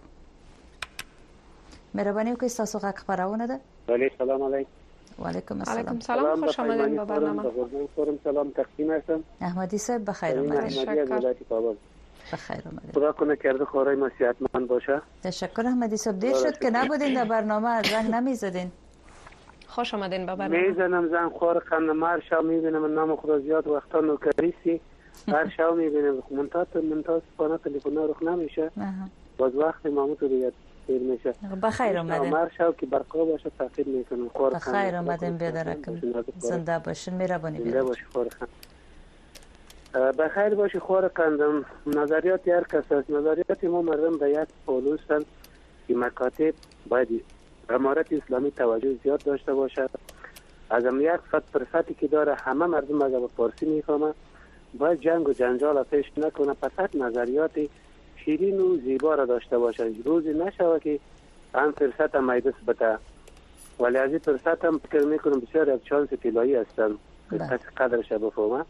مهرباني وکړئ تاسو غږ خبرونه ده. سلام علیکم. و علیکم السلام. علیکم سلام. خوش آمدید به برنامه. سلام تقدیم هستم. احمدی صاحب بخیر اومدید. بخیر اومدید. خدا کنه کرده خورای ما صحتمند باشه. تشکر احمدی صاحب. دیر شد که نبودین در برنامه زنگ نمیزدین. خوش آمدین به برنامه. میزنم زنگ خور خانم هر شب میبینم نام خدا زیاد وقتا نوکریسی هر شب میبینم منتاز پانه تلفن رخ نمیشه باز وقت مامو تو دیگه دیر میشه. بخیر اومدین. هر شب که برقا باشه تاخیر میکنم. بخیر اومدین بیادرکم. زنده باشین. مهربانی زنده باشی خور خانم. بخیر باشی خور کندم. نظریات هر کس است. نظریات ما مردم به یک پالو هستند که مکاتب باید امارت اسلامی توجه زیاد داشته باشد. از هم 100% که داره همه مردم اگر به فارسی میفهمه باید جنگ و جنجال پیش نکنه. پس نظریات شیرین و زیبا را داشته باشد. روزی نشوه که هم فرصت هم ایدست بده ولی از این فرصت هم فکر میکنم بسیار یک چانس طلایی هستند کسی قدرش بفهمه.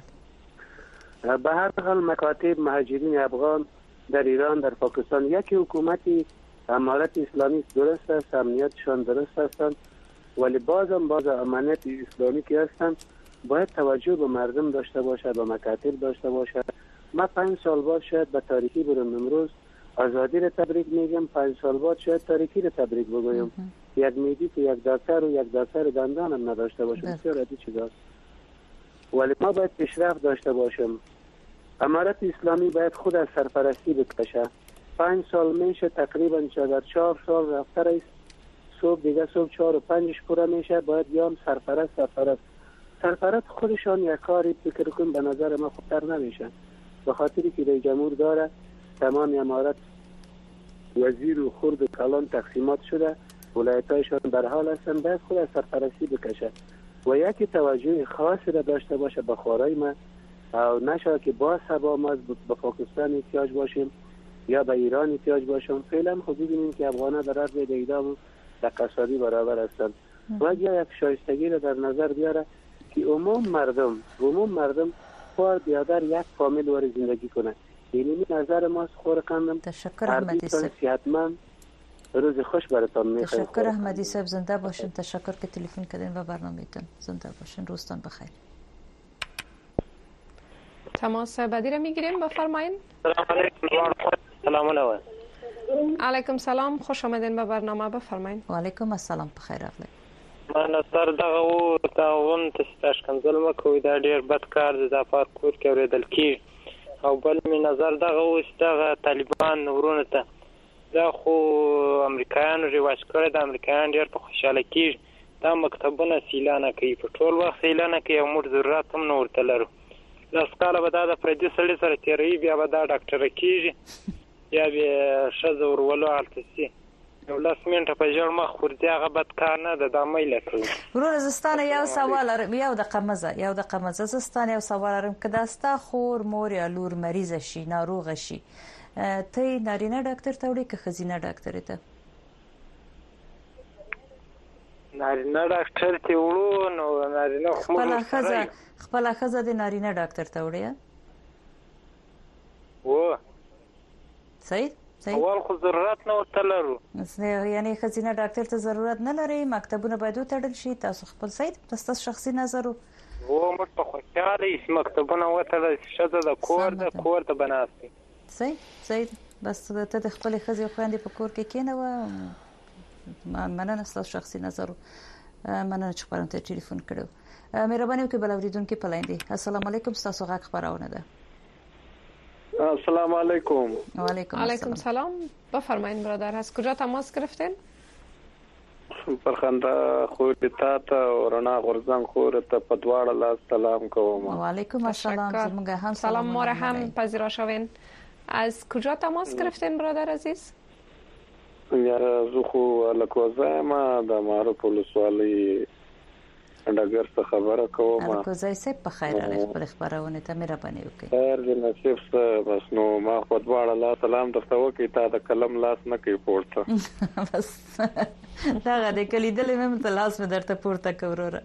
به هر حال مکاتب مهاجرین افغان در ایران در پاکستان یکی حکومتی امارت اسلامی درست است، امنیتشان درست هستند ولی باز امنیت اسلامی که هستند باید توجه به مردم داشته باشد و مکاتب داشته باشد. ما 5 سال بعد شاید به تاریخی برم. امروز آزادی را تبریک میگم 5 سال بعد شاید تاریخی را تبریک بگویم. یک میدی که یک دکتر و یک دکتر دندان هم نداشته باشه بسیار عادی چیزاست ولی ما باید پیشرفت داشته باشیم. امارت اسلامی باید خود از سرپرستی بکشه. 5 سال میشه تقریبا 4 سال رفته است. صبح 4 و 5 پوره میشه باید بیام سرپرست خودشان یک کاری فکر کن به نظر ما خوبتر نمیشه به خاطری که رئیس جمهور داره تمام امارت وزیر و خرد و کلان تقسیمات شده ولایتایشان در حال هستن باید خود از سرپرستی بکشه و یکی توجه خاصی را داشته باشه به خورای ما او نشه که با سبا ما به پاکستان احتیاج باشیم یا به ایران احتیاج باشیم. فعلا خود ببینیم که افغان‌ها در عرض اعدام و اقتصادی برابر هستند باید یک شایستگی را در نظر بیاره که عموم مردم باید بیادر یک فامیل واری زندگی کنه. این نظر ماست. خورقندم تشکر احمدی صاحب. صحتمند روز خوش براتون میخوایم. تشکر احمدی صاحب، زنده باشین. تشکر که تلفن کردین و برنامه‌تون. زنده باشین. روزتون بخیر. تماس بعدی را میگیریم. بفرمایید. سلام علیکم. علیکم سلام، خوش آمدین به برنامه. بفرمایید. و علیکم السلام، بخیر راغلی. من سر دغه تعاون تشکنزل مکوې دا ډیر بد کار دی، دا پارکور کې اورېدل کیږي. او بل می نظر دغه اوس دغه طالبان ورونه ته دا خو امریکایانو رواج کړی، د امریکایان ډیر په خوشاله کیږي دا مکتبونه سیلانه کوي، په ټول وخت سیلانه کوي او موږ ضرورت هم نه ورته لرو. لس کاله به دا د پردي سړي سره تېروي، بیا به دا ډاکټره کیږي یا به ښځه ورولو هلته سي. یو 10 منټه په ژړ مخ ورځي، هغه بد کار نه ده، دا میله کوي. ورور زستانه یو سوال لرم، یو دقیقه مزه زستانه یو سوال لرم که داستا خور مور یا لور مریض شي، ناروغ شي، ته نارینه ډاکټر ته وړي که ښځینه ډاکټر ته؟ نارینه ډاکټر ته وړو نو نارینه خپله ښځه د نارینه ډاکټر ته وړي. و صحیح اول خو ضرورت نه ورته لرو، یعنی ښځینه ډاکټر ته ضرورت نه لري، مکتبونه باید وتړل شي. تاسو خپل صحیح تاسو شخصي نظر و موږ په خوشاله یې مکتبونه وتړل شي، ښځه د کور ته بناستي. صحیح بس ته د خپل ښځې خويندې په کور کې کېنوه. مننه ستاسو شخصي نظر و. مننه چې خبرونه ته ټلیفون کړو. مهرباني وکړئ بل اوریدونکو په لاین دی. السلام علیکم، تاسو غږ خبرونه ده. السلام علیکم. و علیکم سلام. بفرمایید برادر، از کجا تماس گرفتین؟ پرخنده خور ته او رڼا غورځنګ خور ته په دواړه لاس سلام کوم. و علیکم السلام. زموږ هم سلام ما را هم پذیرا شوین. از کجا تماس گرفتین برادر عزیز؟ زه خو لکوزه ما د معروف ولسوالۍ ډګر څخه خبره کوم. لکوزه سه په خیر راغلی، خپل خبرونه ته مهرباني وکړئ. خیر دې نصیب سه. بس نو ما خو دواړه لاس سلام درته وکړ، تا د قلم لاس نه کوي پورته. بس دا د کلیدلې مې ته لاس مې درته پورته کوروره.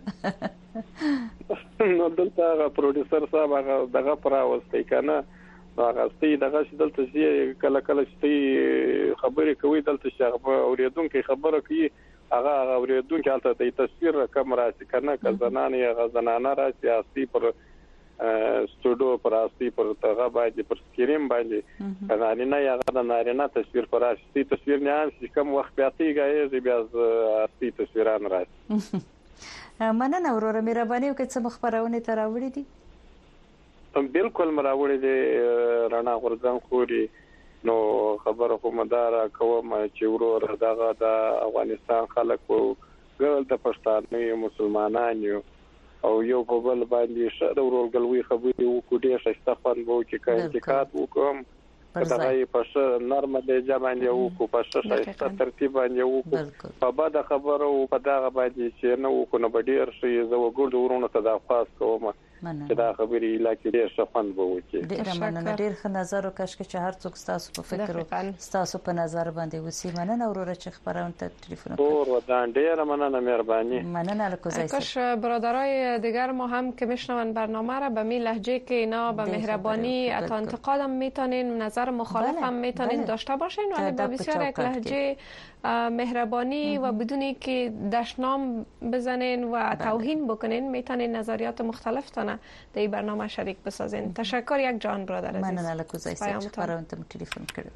نو دلته پروډوسر صاحب هغه دغه پراوستي کنه، هغه ستې دغه دلته چې کله چې خبرې کوي دلته چې اوریدونکو خبره کوي، هغه اوریدونکو حالت ته تصویر رقم راځي کنه، که زنانه یا زنانه راځي اصلي پر سټوډیو پر اصلي پر تغه باندې پر سکرین باندې نارینه یا نارینه تصویر پر اصلي تصویر نه چې کوم وخت پیاتیږي بیا اصلي تصویران راځي. مننه وروره، مهرباني وکړئ څه خبرونه ته راوړې دي. بالکل مراوړې دي رڼا غورځنګ خوري. نو خبره خو مدار کوم چې ورور دغه د افغانستان خلک او ګل د پښتانه مسلمانانو او یو په بل باندې شته ورولګلوي خبرې وکړي شته خپل وو چې کاټ وکم دغه په نرمه د ځمانه وو په شته ترتیب باندې وو په بعد خبره او په دغه باندې چې نو کو نه ډیر شي زو ګل ورونه ته د خاص کوم چې دا خبرې لکه ډیر شفن وو چې ډیر مننه، ډیر ښه نظر او کاش چې هر څوک تاسو په فکر او تاسو په نظر باندې وسی. مننه وروره چې خبرونه ته ټلیفون وکړ. ودان ډیر مننه، مهرباني. مننه لکوزای. کاش برادرای دیگر ما هم که میشنون برنامه را به می لهجه که اینا به مهربانی تا انتقادم میتونین، نظر مخالف هم میتونین داشته باشین، ولی به بسیار یک لهجه مهربانی و بدونی که دشنام بزنین و توهین بکنین میتونین نظریات مختلف تانه در این برنامه شریک بسازین. تشکر یک جان برادر عزیز. مننه لکوزای سه خبرونه تلفن کړو.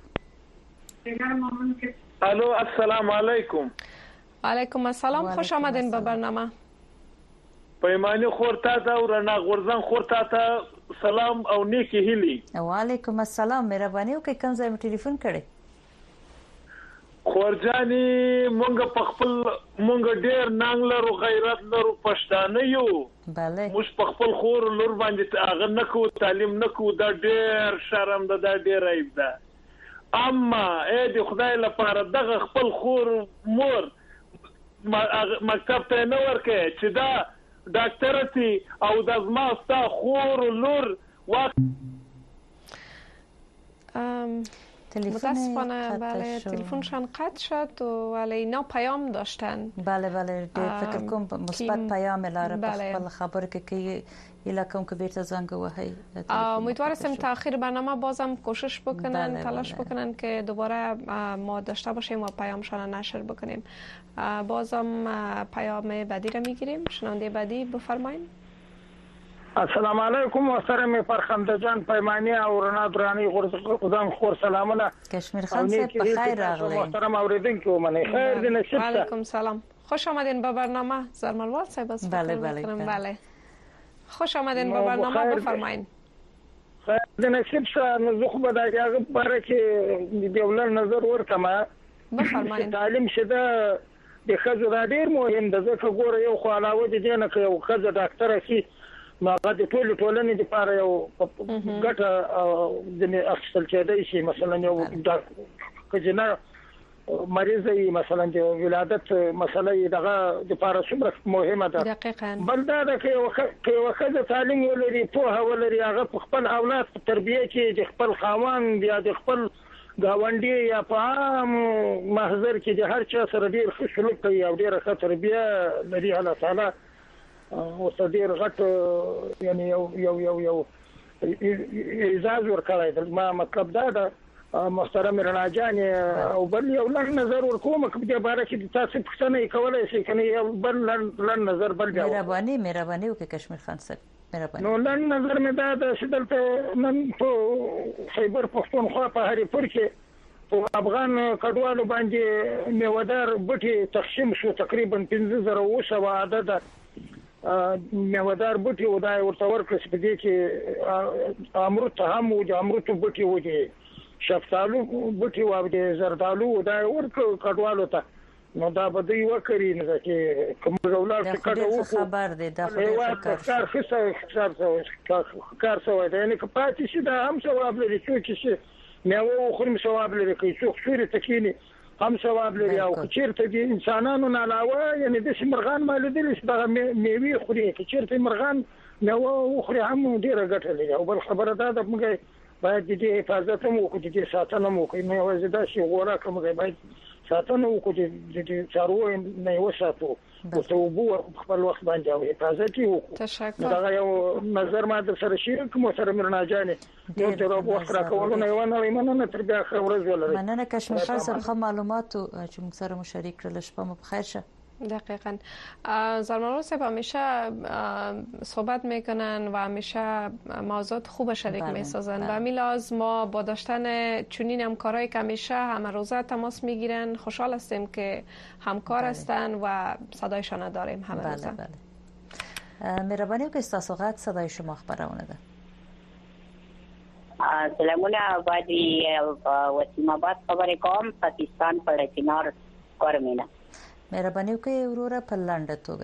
الو السلام علیکم. علیکم السلام، خوش آمدین به برنامه. پیمانی خورتا ته او رڼا غورځنګ خورتا ته سلام او نیکی هیلی. و علیکم السلام، مهرباني وکړئ کوم ځای مې ټلیفون کړی؟ خورجانی مونږ په خپل مونږ ډیر ننګ لرو، غیرت لرو، پښتانه یو. bale موږ په خپل خور لور باندې هغه نکو، تعلیم نکو، دا ډیر شرم ده، دا ډیر عیب ده. اما اې د خدای لپاره دغه خپل خور مور مکتب ته نه ورکه چې دا ډاکټرتي او د زما ستا خور لور متاسفانه بله تلفنشان قطع شد ولی اینا پیام داشتن. بله فکر کنم مثبت پیام لاره په خبر کې ایلا کوم که بیرته زنگ وهی. امیدوارم تا آخر برنامه بازم کوشش بکنن، تلاش بکنن که دوباره ما داشته باشیم و پیامشان نشر بکنیم. بازم پیام بعدی را میگیریم. شنونده بعدی بفرمایید. السلام علیکم محترم فرخنده جان پیمانی او رڼا درانی غوږم خور سلامونه. کشمیر خان صاحب په خیر راغلی. محترم اوریدونکو منی خیر دې نصیب شه. علیکم سلام. خوش آمدین به برنامه. زرملوال صاحب است. بله. خوش آمدین به برنامه بفرمایید. خیر دې نصیب شه. نو خو به دا هغه باره کې دیولن نظر ورکما. بفرمایید. تعلیم شته د خزو دا ډیر مهم ده ځکه ګوره یو خو علاوه دي نه که یو خزه ډاکټر شي ماغه د ټولنې لپاره یو ګټه د اخیستل کېدای شي. مثلا یو کجنه مریض ای مثلا د ولادت مسله دغه د لپاره څومره مهمه ده. دقیقاً. بل دا ده که وخت تعلیم ولري په ولري هغه خپل اولاد په تربیه کې د خپل خاوند یا د خپل گاونډي یا په عام محضر کې د هر چا سره ډیر ښه سلوک کوي او ډیره ښه تربیه لري. الله تعالی او صدیر غټ یعنی یو اعزاز ورکړی دی. ما مطلب دا ده محترم رڼا جان او بل یو لږ نظر ورکوم چې د باره کې تاسو پوښتنه کولای شئ کنه یو بل لږ نظر بل دی. مهرباني وکړئ کشمیر خان صاحب. مهرباني. نو لږ نظر مې دا ده چې دلته نن په خیبر پښتونخوا په هریپور کې په افغان کډوالو باندې میوهدار بوټي تقسیم شو. تقریبا 15,000 عدد میوهدار بوټي ودای ورته ورکړل په دې کې امرود هم او د امرود بوټي و دي شفتالو بوټي و د زردالو ودای ورکړل کډوالو ته. نو دا به دوی وکړي نه چې کوم ډول څه خبر دی دا کار څه دی نه کپاتې شي دا هم ثواب لري چې میوه خو هم ثواب لري کوي څوک سوري تکینی هم ثواب لري او چیرته دي انسانانو نه علاوه یعنی د مرغان مالدل چې دا میوه خوري چې چیرته مرغان میوه خوري هم ډیره ګټه لري. او بل خبره دا ده موږ باید د حفاظت مو کو د ساتنه مو کوي. میوه زدا شي غوړه کوم باید ساتنه وکړو د څاروي نه وساتو او ته وبو خپل وخت باندې او حفاظت وکړو. دا یو نظر ما در سره شریک مو سره مرنا جانې نو د وخت راکولو نه و نه مننه تر بیا خبرز ولري. مننه کشمیر خان صاحب معلومات چې موږ سره مشارک کړل. شپه مو بخیر شه. دقیقاً. زرملوال صاحب همیشه صحبت میکنن و همیشه موضوعات خوب شریک میسازن. و میلاز ما با داشتن چنین همکارایی که همیشه همه روزه تماس میگیرن خوشحال هستیم که همکار هستن و صدایشان داریم همه روزه. مهربانی وکړئ تاسو غږ صدای شما خبرونه ده. سلامونه آبادی وسیم آباد خبرې کوم پاکستان په چنار کورمینا. مهرباني وکړئ وروره په لنډه توګه.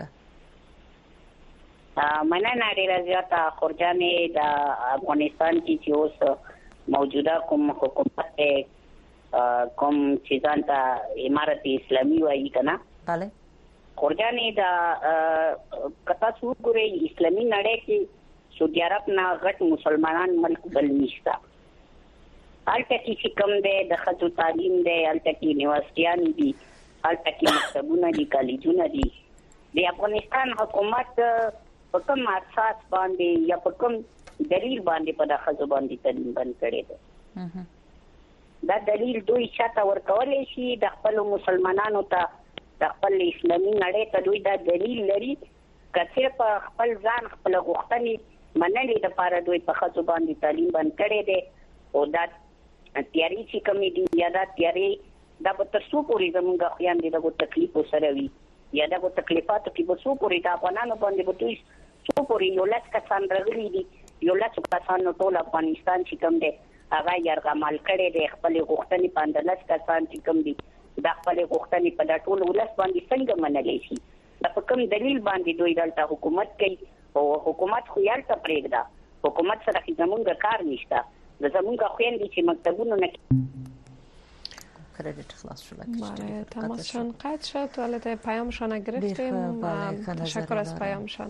مننه ډیره زیاته خورجانې د افغانستان کې چې اوس موجوده کوم حکومت کوم چې ځان ته امارت اسلامي وایي کنه. bale خورجانې د کتا څو ګورې اسلامي نړۍ کې سعودي عرب نه غټ مسلمانان ملک بل نشته. هلته کې کوم دی د ښځو تعلیم دی، هلته کې یونیورسيټیان دي، هلته کې مکتبونه دي، کالجونه دي. د افغانستان حکومت په کوم اساس باندې یا په کوم دلیل باندې په د ښځو باندې تعلیم بند کړی دی؟ دا دلیل دوی شاته ورکولای شي د خپل مسلمانانو ته، د خپل اسلامي نړۍ ته دوی دا دلیل لري که صرف خپل ځان خپل غوښتنې منلې دپاره دوی په ښځو باندې تعلیم بند کړی دی. او دا تیاري چې کومې دي یا دا تیاري دا به تر څو پورې زموږ خویندې دغو تکلیفو سره وي یا دغو تکلیفاتو کې به څو پورې د افغانانو باندې به دوی څو پورې 11 کسان راغلي دي، 11 کسانو ټول افغانستان چې کوم دی هغه یرغمال کړی دی. خپلې غوښتنې په 15 کسان چې کوم دي دا خپلې غوښتنې په دا ټول ولس باندې څنګه منلی شي؟ دا په کوم دلیل باندې دوی دلته حکومت کوي؟ او حکومت خو یالته پرېږده، حکومت سره خو زمونږ کار نشته. د زمونږ خویندې چې مکتبونو نه کردیت خلاص شد. بله تماسشان قطع شد ولی پیامشان گرفتیم و تشکر از پیامشان.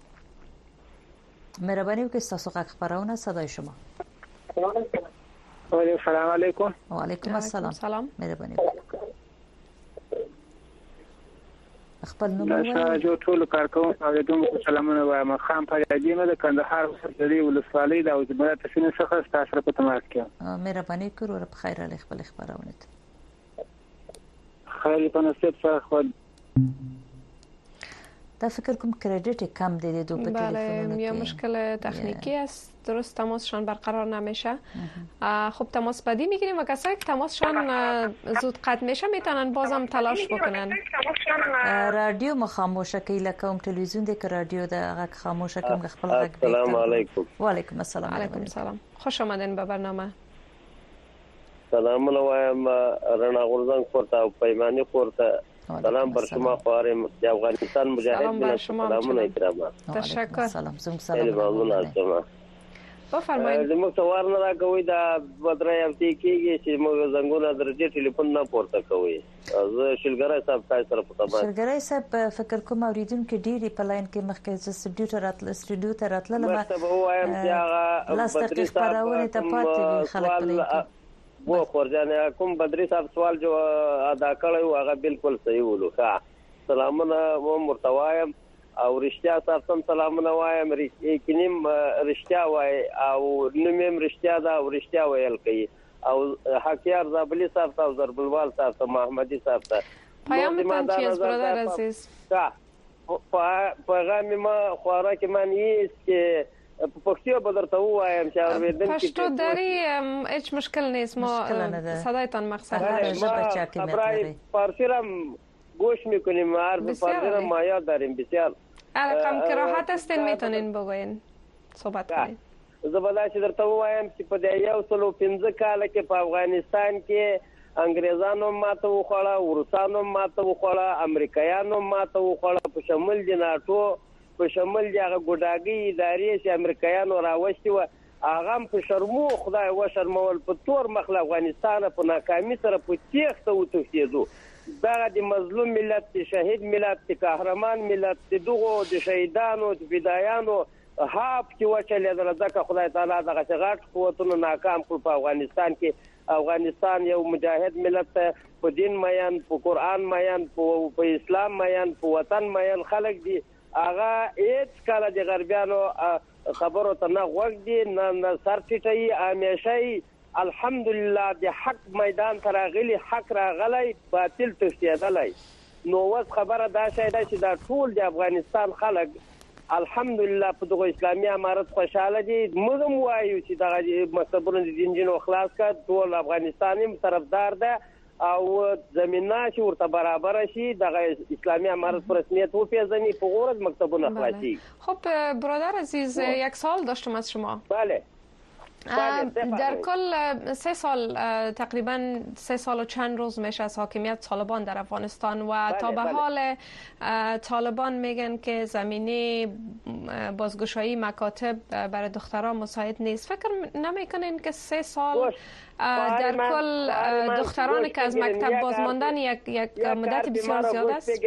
مهربانی که استاسو خبرونه صدای شما. السلام علیکم. وعلیکم السلام. مهرباني خپل نوم وایي. جو ټول کارکونکو اوریدونکو سلامونه وایم. خان فریادي مې د کندهار ولسوالۍ ولسوالۍ د اوزمره تشنه څخه تاسو په تماس کې. مهرباني کړو په خیر علي خپل خبرونه. خیلی په نصیب سره خود تا فکر کنم کردیت کم دیده دو به تلفنونه یا مشکل تکنیکی است، درست تماسشان برقرار نمیشه. خب تماس بعدی میگیریم و کسایی که تماسشان زود قطع میشه میتونن بازم تلاش بکنن. رادیو ما خاموشه که لکم تلویزیون دیگه رادیو ده خاموشه که خپل غږ. السلام علیکم. و علیکم السلام. علیکم السلام. خوش آمدین به برنامه. سلام وایم رڼا غورځنګ پورته او پیمانه پورته. سلام بر شما خوارم د افغانستان مجاهدین. سلامونه کرامات. تشکر. سلام زم سلام. بفرمایید. زموږ څوار نه راکوي دا بدرای امتی کیږي چې موږ زنګونه درځي ټلیفون نه پورته کوي. زه شلګرای صاحب تاسو سره په تماس. شلګرای صاحب فکر کوم اوریدونکو ډیری په لاین کې مخکې سټوډیو ته راتله ما. وایم چې هغه بدري صاحب ته پاتې خلک वो خورجان کوم بدري صاحب سوال جو ادا کړو هغه بالکل صحیح ولو. ښه سلامونه مو مرتوایم او رښتیا صاحب سلامونه وایم. کینیم رښتیا وای او نومیم رښتیا دا او رښتیا ویل کوي او حقیار زابلی صاحب او ضربلوال صاحب محمدي صاحب ته پیامتان چیز برادر عزیز. پیغام ما خوراک من است که پښتو به درته وایم چې اوریدل کې پښتو دری هیچ مشکل نیست. ما صدایتان مقصد داریم. فارسی را گوش میکنیم. عربی فارسی را ما یاد داریم بسیار. کم که راحت هستین میتونین بگوین صحبت کنین. زبدا چې درته وایم چې په 115 کال کې په افغانستان کې انګريزانو ماته وخوړه، روسانو ماته وخوړه، امریکایانو ماته وخوړه، په شمول د ناتو په شمول دغه ګډاګي ادارې چې امریکایانو راوستي و هغه په شرمو خدای و شرمول په تور مخله افغانستان په ناکامي سره په تیښته وتښتېدو. دا د مظلوم ملت، شهید ملت، قهرمان ملت، دغه د شهیدانو د فدایانو هاپ کې وچلېدل. ځکه خدای تعالی دغه غټ قوتونو ناکام کړ په افغانستان کې. افغانستان یو مجاهد ملت په دین مېن، په قران مېن، په اسلام مېن، په وطن مېن خلک دي. هغه هیڅ کله د غربیانو خبرو ته نه غوږ دي نه سر ټیټي. همیشه الحمدلله د حق میدان ته راغلي، حق راغلی، باطل تښتېدلی. نو اوس خبره دا شی ده چې دا ټول د افغانستان خلک الحمدلله په دغه اسلامي امارت خوشاله دي. موږ هم وایو چې دغه مکتبونه د دین جنو خلاص کړ. ټول افغانستان هم طرفدار ده او زمينه چې ورته برابر شي دغه اسلامي امارت پر رسمیت وپیژني په غورز مکتبونه خلاصي. خب برادر عزیز یک سوال داشتم از شما. بله. در کل 3 سال تقریبا 3 سال و چند روز میشه از حاکمیت طالبان در افغانستان و تا به حال طالبان میگن که زمینه بازگشایی مکاتب برای دختران مساعد نیست. فکر نمیکنین که 3 سال در کل دخترانی که از مکتب باز ماندن یک مدت بسیار زیاد است؟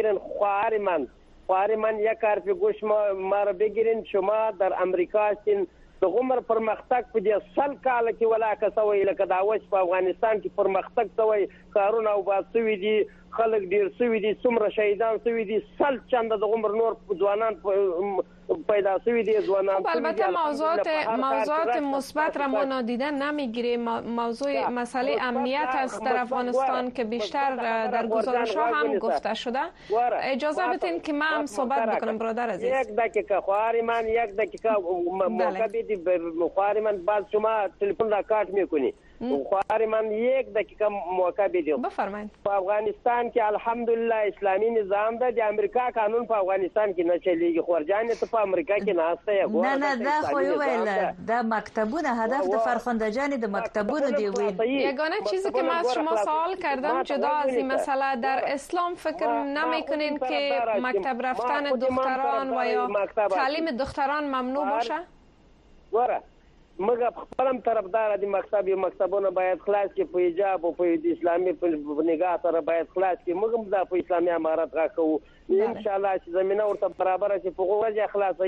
خواهر من یک حرف گوش ما را بگیرین. شما در امریکا هستین. د عمر پرمختګ په دې 100 کال کې ولاکه سوی لکه دا اوس په افغانستان کې پرمختګ سوی، کارونه او باسوي دي، خلک ډیر سوي دي، څومره شهیدان سوي دي، 100 چند د عمر نور ځوانان پیدا سوی دي، ځوانان. البته موضوعات مثبت را ما نادیده نمیگیریم. موضوع مسئله امنیت است در افغانستان که بیشتر در گزارش ها هم گفته شده. اجازه بدین که من هم صحبت بکنم برادر عزیز. یک دقیقه خواهر من، یک دقیقه موقع بدید. خواهر من بعد شما تلفن را کات میکنی. خواهر من یک دقیقه موقع بدید. بفرمایید. په افغانستان کې الحمدلله اسلامي نظام ده. د امریکا قانون په افغانستان کې نه چلیږي. خورجان ته په امریکا کې ناشته یو. نه دا خو ویل د مکتبونه هدف د فرخنده جان د مکتبونو دی ویل. یگانه چیزی که من از شما سوال کردم جدا از این مسئله، در اسلام فکر نمیکنین که مکتب رفتن دختران و یا تعلیم دختران ممنوع باشه؟ وره موږ خپلم طرفدار دي. مکتبونه باید خلاص کې په حجاب او په اسلامي په نگاه سره باید خلاص کې. موږ هم د اسلامي امارت راکو ان شاء الله چې زمينه ورته برابر شي په غوږه خلاصي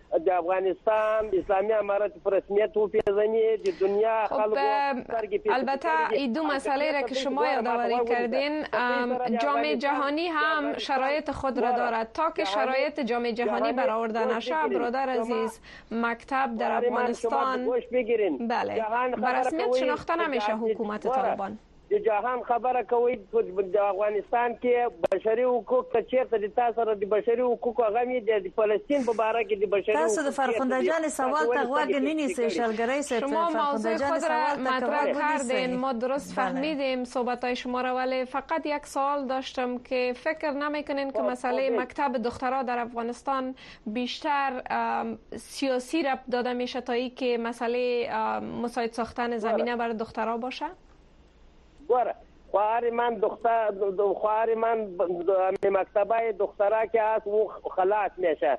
د افغانستان اسلامي امارت په رسمیت وپیژني د دنیا خلکو البته این دو مسئله را که شما یادآوری کردین جام جهانی هم شرایط خود را دارد تا که شرایط جام جهانی برآورده نشه برادر عزیز مکتب در افغانستان بله به رسمیت شناخته نمیشه حکومت طالبان د جهان خبره کوي د افغانستان کې بشري حقوق ته چیرته د تاسو سره د بشري حقوق غوښمي د فلسطین په اړه کې د بشري تاسو د فرخنده جان سوال ته غوږ نه نیسئ شلګری سه شما موضوع خود را مطرح کردین ما درست فهمیدیم صحبت‌های شما را ولی فقط یک سوال داشتم که فکر نمی‌کنین که مسئله مکتب دخترها در افغانستان بیشتر سیاسی ربط داده میشه تا اینکه مسئله مساعد ساختن زمینه برای دخترها باشه؟ ګوره خواهر من مکتبه دخترها که هست او خلاص میشه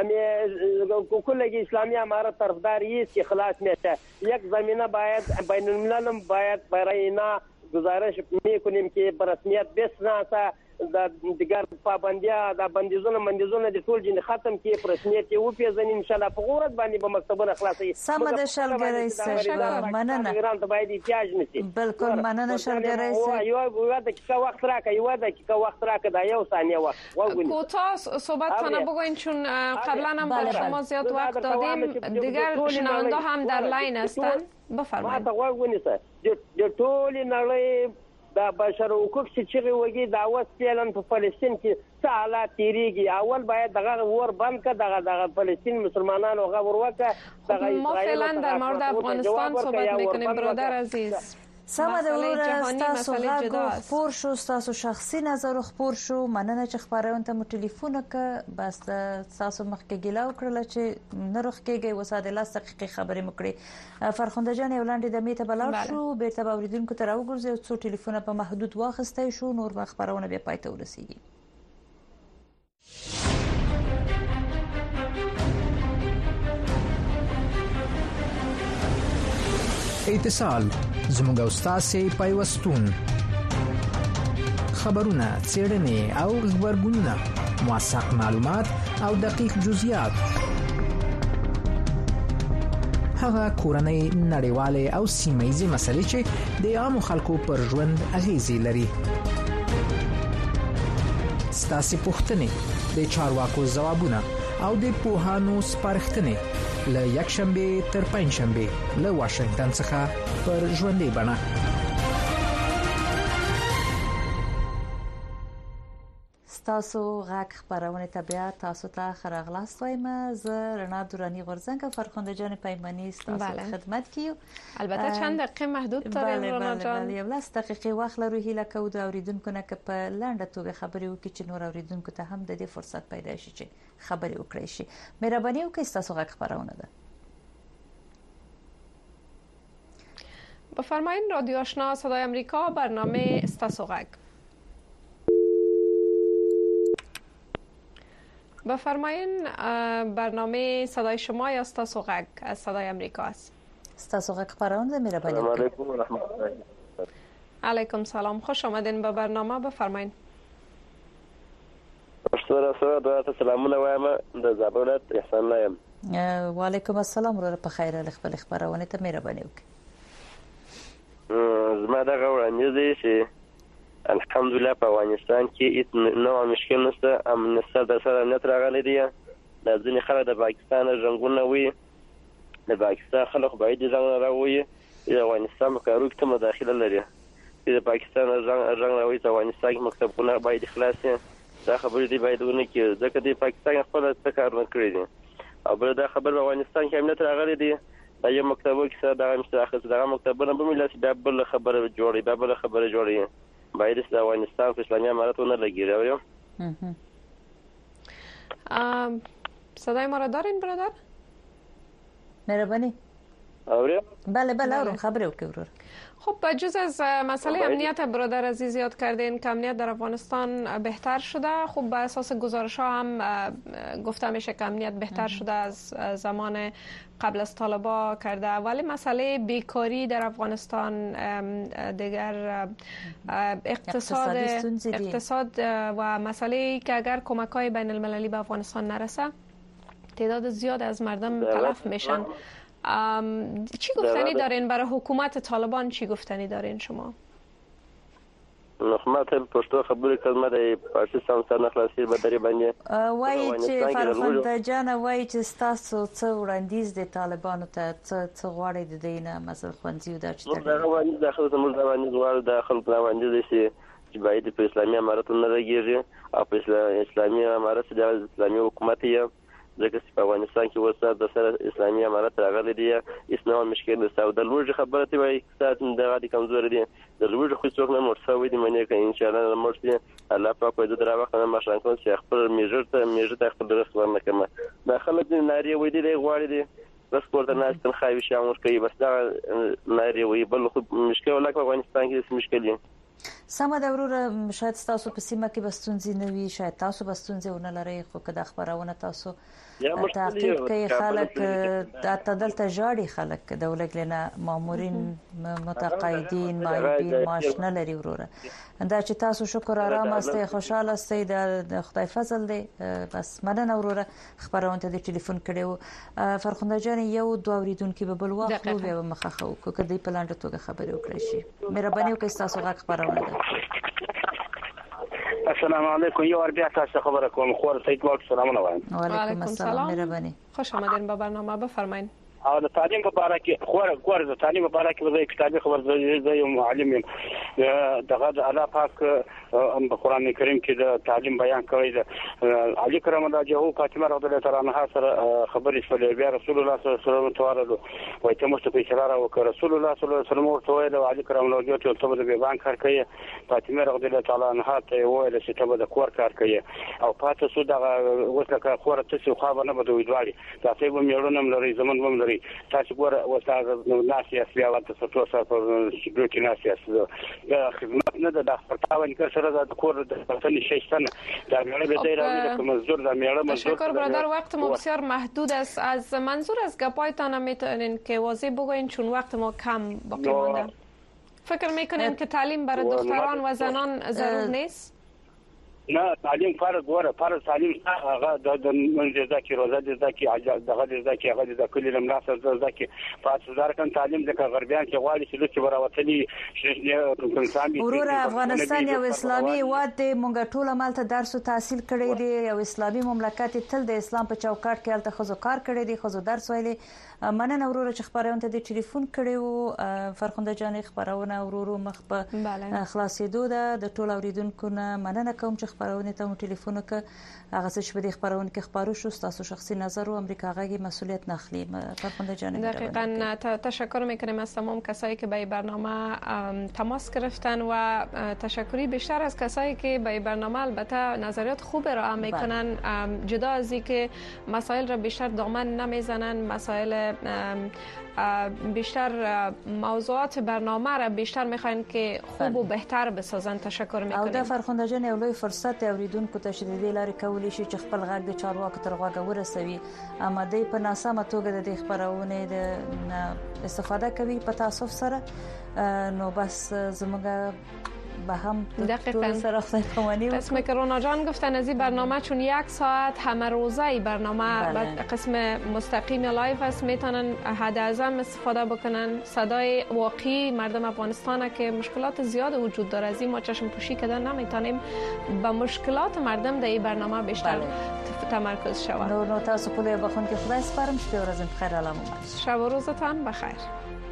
کل اسلامی امارت طرفداری است که خلاص میشه یک زمینه باید بین الملل باید برای اینا گزارش میکنیم که به رسمیت بشناسه د دیگر پابندیا د بندیزونه د ټول جن ختم کی پر رسمیت یو پیژنې ان شاء الله په غورت باندې به مکتبونه خلاصي سم د شلګری سره مننه ایران ته باید احتیاج نشي بالکل مننه شلګری سره یو دقیقه وخت راکړه دا یو ثانیه وخت کوتاه صحبت کنه بگوین چون قبلا هم به شما زیاد وقت دادیم دیگر شنونده هم در لاین هستن بفرمایید ما ته وګونیسه د ټول نړۍ دا بشر حقوق چې وږي دا اوس فعلا په فلسطین کې څه حالات تیریږي اول باید دغه ور بند کړه دغه فلسطین مسلمانانو غوړ وکړه ما فعلا در مورد افغانستان صحبت میکنیم برادر عزیز سمه ده وروره ستاسو غږ خپور شو ستاسو شخصي نظر خپور شو مننه چې خبرونه ته مو ټلیفون ک بس تاسو مخکې ګیلا وکړل چې نرخ کېږي وساده لاس دقیقې خبرې مکړي فرخنده جان یو لاندې د میته بلار شو بیرته اوریدونکو ته راوګرځي څو ټلیفونه په محدود واخستای شو نور به خبرونه بیا پای ته ورسیږي اتصال زموږ او ستاسو پیوستون خبرونه څېړنې او خبرګونونه موثق معلومات او دقیق جزئیات هغه کورنۍ نړیواله او سیمه‌یزه مسلې چې د عامو خلکو پر ژوند اغیزې لري ستاسو پوښتنې د چارواکو ځوابونه او د پوهانو سپارښتنې له یکشنبه تر پنځشنبه له واشنگټن څخه پر ژوندۍ بڼه تاسو غږ خبرونه طبيعت تاسو ته خراغلاست وایم زه رڼا دورانی غورزنګ فرخنده جان پیمانی تاسو خدمت کیو البته چند دقیقه محدود داریم رڼا جان یو لاس دقیقې وخت لرو هیله کوو د اوریدونکو نه په لنډه توګه خبرې وکړي چې نور اوریدونکو ته هم د دې فرصت پیدا شي چې خبرې وکړي شي مهرباني وکړئ تاسو غږ خبرونه ده بفرمایید رادیو آشنا صدای آمریکا برنامه استاسو غږ بفرمایین برنامه صدای شما یا استاسو غږ از صدای آمریکا است استاسو غږ خبرونه مهرباني علیکم و رحمت الله علیکم سلام خوش آمدین به برنامه بفرمایید سره سلامونه وایم د زابل احسان لایم و علیکم السلام ورته په خیر خپل خبرونه ته مهرباني وکړئ زما دا غوړاندې دي چې الحمدلله په افغانستان کې هیڅ نوع مشکل نشته امنیت در سره نه راغلي دي د ځینې خلک د پاکستان رنگونه وي د پاکستان خلک باید ځان راوي د افغانستان کارو کې مداخله لري د پاکستان رنگ راوي د افغانستان مکتبونه باید خلاص دا خبرې دی باید ونه کې ځکه د پاکستان خپل څه کار نه کړی دي او بل دا خبر په افغانستان کې امنیت راغلي دي دا یو مکتبه کې سره دا مستاخذ دا مکتبونه به ملي بیا بل خبره جوړي بیا بل خبره جوړي باید د افغانستان په اسلامي امارتونه لګیږي صدای ما را دارین برادر مهربانی بله اورم خبری وکړو خب بجز از مسئله امنیت برادر عزیز یاد کردین که امنیت در افغانستان بهتر شده خب به اساس گزارش ها هم گفته میشه که امنیت بهتر شده از زمان قبل از طالبا کرده ولی مسئله بیکاری در افغانستان دیگر اقتصاد و مسئله که اگر کمک های بین المللی به افغانستان نرسه تعداد زیاد از مردم تلف میشن. چی گفتنی دارین برای حکومت طالبان؟ چی گفتنی دارین شما؟ ما ته پښتو خبرې کړم د پارسي سمسر نخلاصي به درې باندې وایي چې فرخنده جان وایي چې تاسو څه وړاندیز د طالبانو ته څه غواړي د دینه مثلا خوندي دا چې دا باندې داخله زموږ د باندې غواړي داخل باندې چې باید په اسلامي امارت نه راګیږي او په اسلامي امارت د اسلامي حکومت یې ځکه چې په افغانستان کې وسه د سره اسلامي امارت راغلي دي اسلام مشکل د سعودي لوړ خبره دی وایي چې د غادي کمزوري دي د لوړ خو څوک نه مرسوي دي منې کوي ان شاء الله مرسي الله پاک په دې درا وخت نه ماشان کوم چې خپل میژه خپل درس ورنه کوم داخله د ناری وې دي غواړي دي بس ورته نه ستن خاوي شامل کوي بس دا ناری وې بل خو مشکل لکه افغانستان کې مشکل دي سم د وروره شاید تاسو په سیمه کې بستونځي نه وي شاید تاسو بستونځي ونه لري خو که د خبرونه تاسو تعقیب کوي خلک د دلته جاړي خلک د ولګلنه مامورین متقاعدین مایبین معاش نه لري وروره دا چې تاسو شکر آرام استئ خوشاله استئ د خدای فضل دی بس مننه وروره خبرونه ته د ټلیفون کړو فرخنده جان یو دوه اوریدونکو به بل وخت لو به مخخو که د پلان توګه خبرې وکړئ شي مهرباني وکړئ تاسو غږ خبرونه ده. السلام علیکم یو بیا تاسو خبره کوم خو سید واټ سلامونه وایم. وعلیکم السلام مهرباني. خوش آمدین به برنامه بفرمایید. او د تعلیم په اړه کې خور د تعلیم په اړه کې د کتابي خبر زه یو معلم یم دغه د الله پاک په قران کریم کې د تعلیم بیان کړی دی علي کرام الله وجهه فاطمه رضی الله تعالی عنها سره خبرې شولې بیا رسول الله صلی الله علیه وسلم توارلو وایي ته مست په اشاره وکړه رسول الله صلی الله علیه وسلم ورته ویل علي کرام الله وجهه ته د بیان کار کوي فاطمه رضی الله تعالی عنها ته ویل چې ته د کور کار کوي او پاتې سو دغه وسلکه خور ته څه خو نه بده ویډوالي تاسو به میړونم لري زمون هم لري تاسو ګور وساغه ناسي اصلي او تاسو سره په سکیورټي ناسي اصلي خدمت نه د خپلتاون کې سره د کور د پرتنی شیشتنه در میانه به دیر امید که مزدور در میانه مزدور تشکر برادر وقت ما بسیار محدود است از منظور از گپایتان میتونین که واضح بگوین چون وقت ما کم باقی مونده فکر میکنین که تعلیم برای دختران و زنان ضرور نیست؟ نه تعلیم فرض وره فرض تعلیم هغه د منځ ځکه روزه ځکه دغه ځکه هغه د کلی لمناسه ځکه فاصله کن تعلیم ځکه غربیان چې غواړي چې لکه وراوتلي شنه ورور افغانستان یو اسلامي هیواد دی مونږ ټول مالته درس او تحصیل کړی دی یو اسلامي مملکت تل د اسلام په چوکاټ کې الته خزو کار کړی دی خزو درس ویلي مننه ورور چې خبرونه ته د ټلیفون کړو فرخنده جان خبرونه ورور مخ په خلاصېدو ده د ټول اوریدونکو نه مننه کوم چې خبرونه ته ټلیفون وکړه هغه څه چې په خبرونه کې خبرو شو تاسو شخصي نظر او امریکا غږی مسئولیت نخلی فرخنده جان دقیقاً تشکر میکنیم از تمام کسایی که به برنامه تماس گرفتن و تشکری بیشتر از کسایی که به برنامه البته نظریات خوب ارائه میکنن جدا از اینکه مسائل را بیشتر دامن نمیزنن مسائل بیشتر موضوعات برنامه را بیشتر میخواین که خوب و بهتر بسازن تشکر میکنیم او د فرخنده جان یو لوی فرصت اوریدونکو ته شدیدي لاري کولی شي چې خپل غږ د چارواکو تر غوږه ورسوي اما د په ناسمه توګه د خبرونه د استفاده کوي په تاسو سره نو بس زموږ به هم دقیقاً قسم که رونا جان گفتن از این برنامه چون 1 ساعت همه روزه ای برنامه قسم مستقیم لایف است میتونن حد اعظم استفاده بکنن صدای واقعی مردم افغانستان که مشکلات زیاد وجود داره از این ما چشم پوشی کردن نمیتونیم به مشکلات مردم در این برنامه بیشتر تمرکز شود نو تاسو په بخون کې خدای سپارم شپه ورځ بخیر علامه شب و روزتان بخیر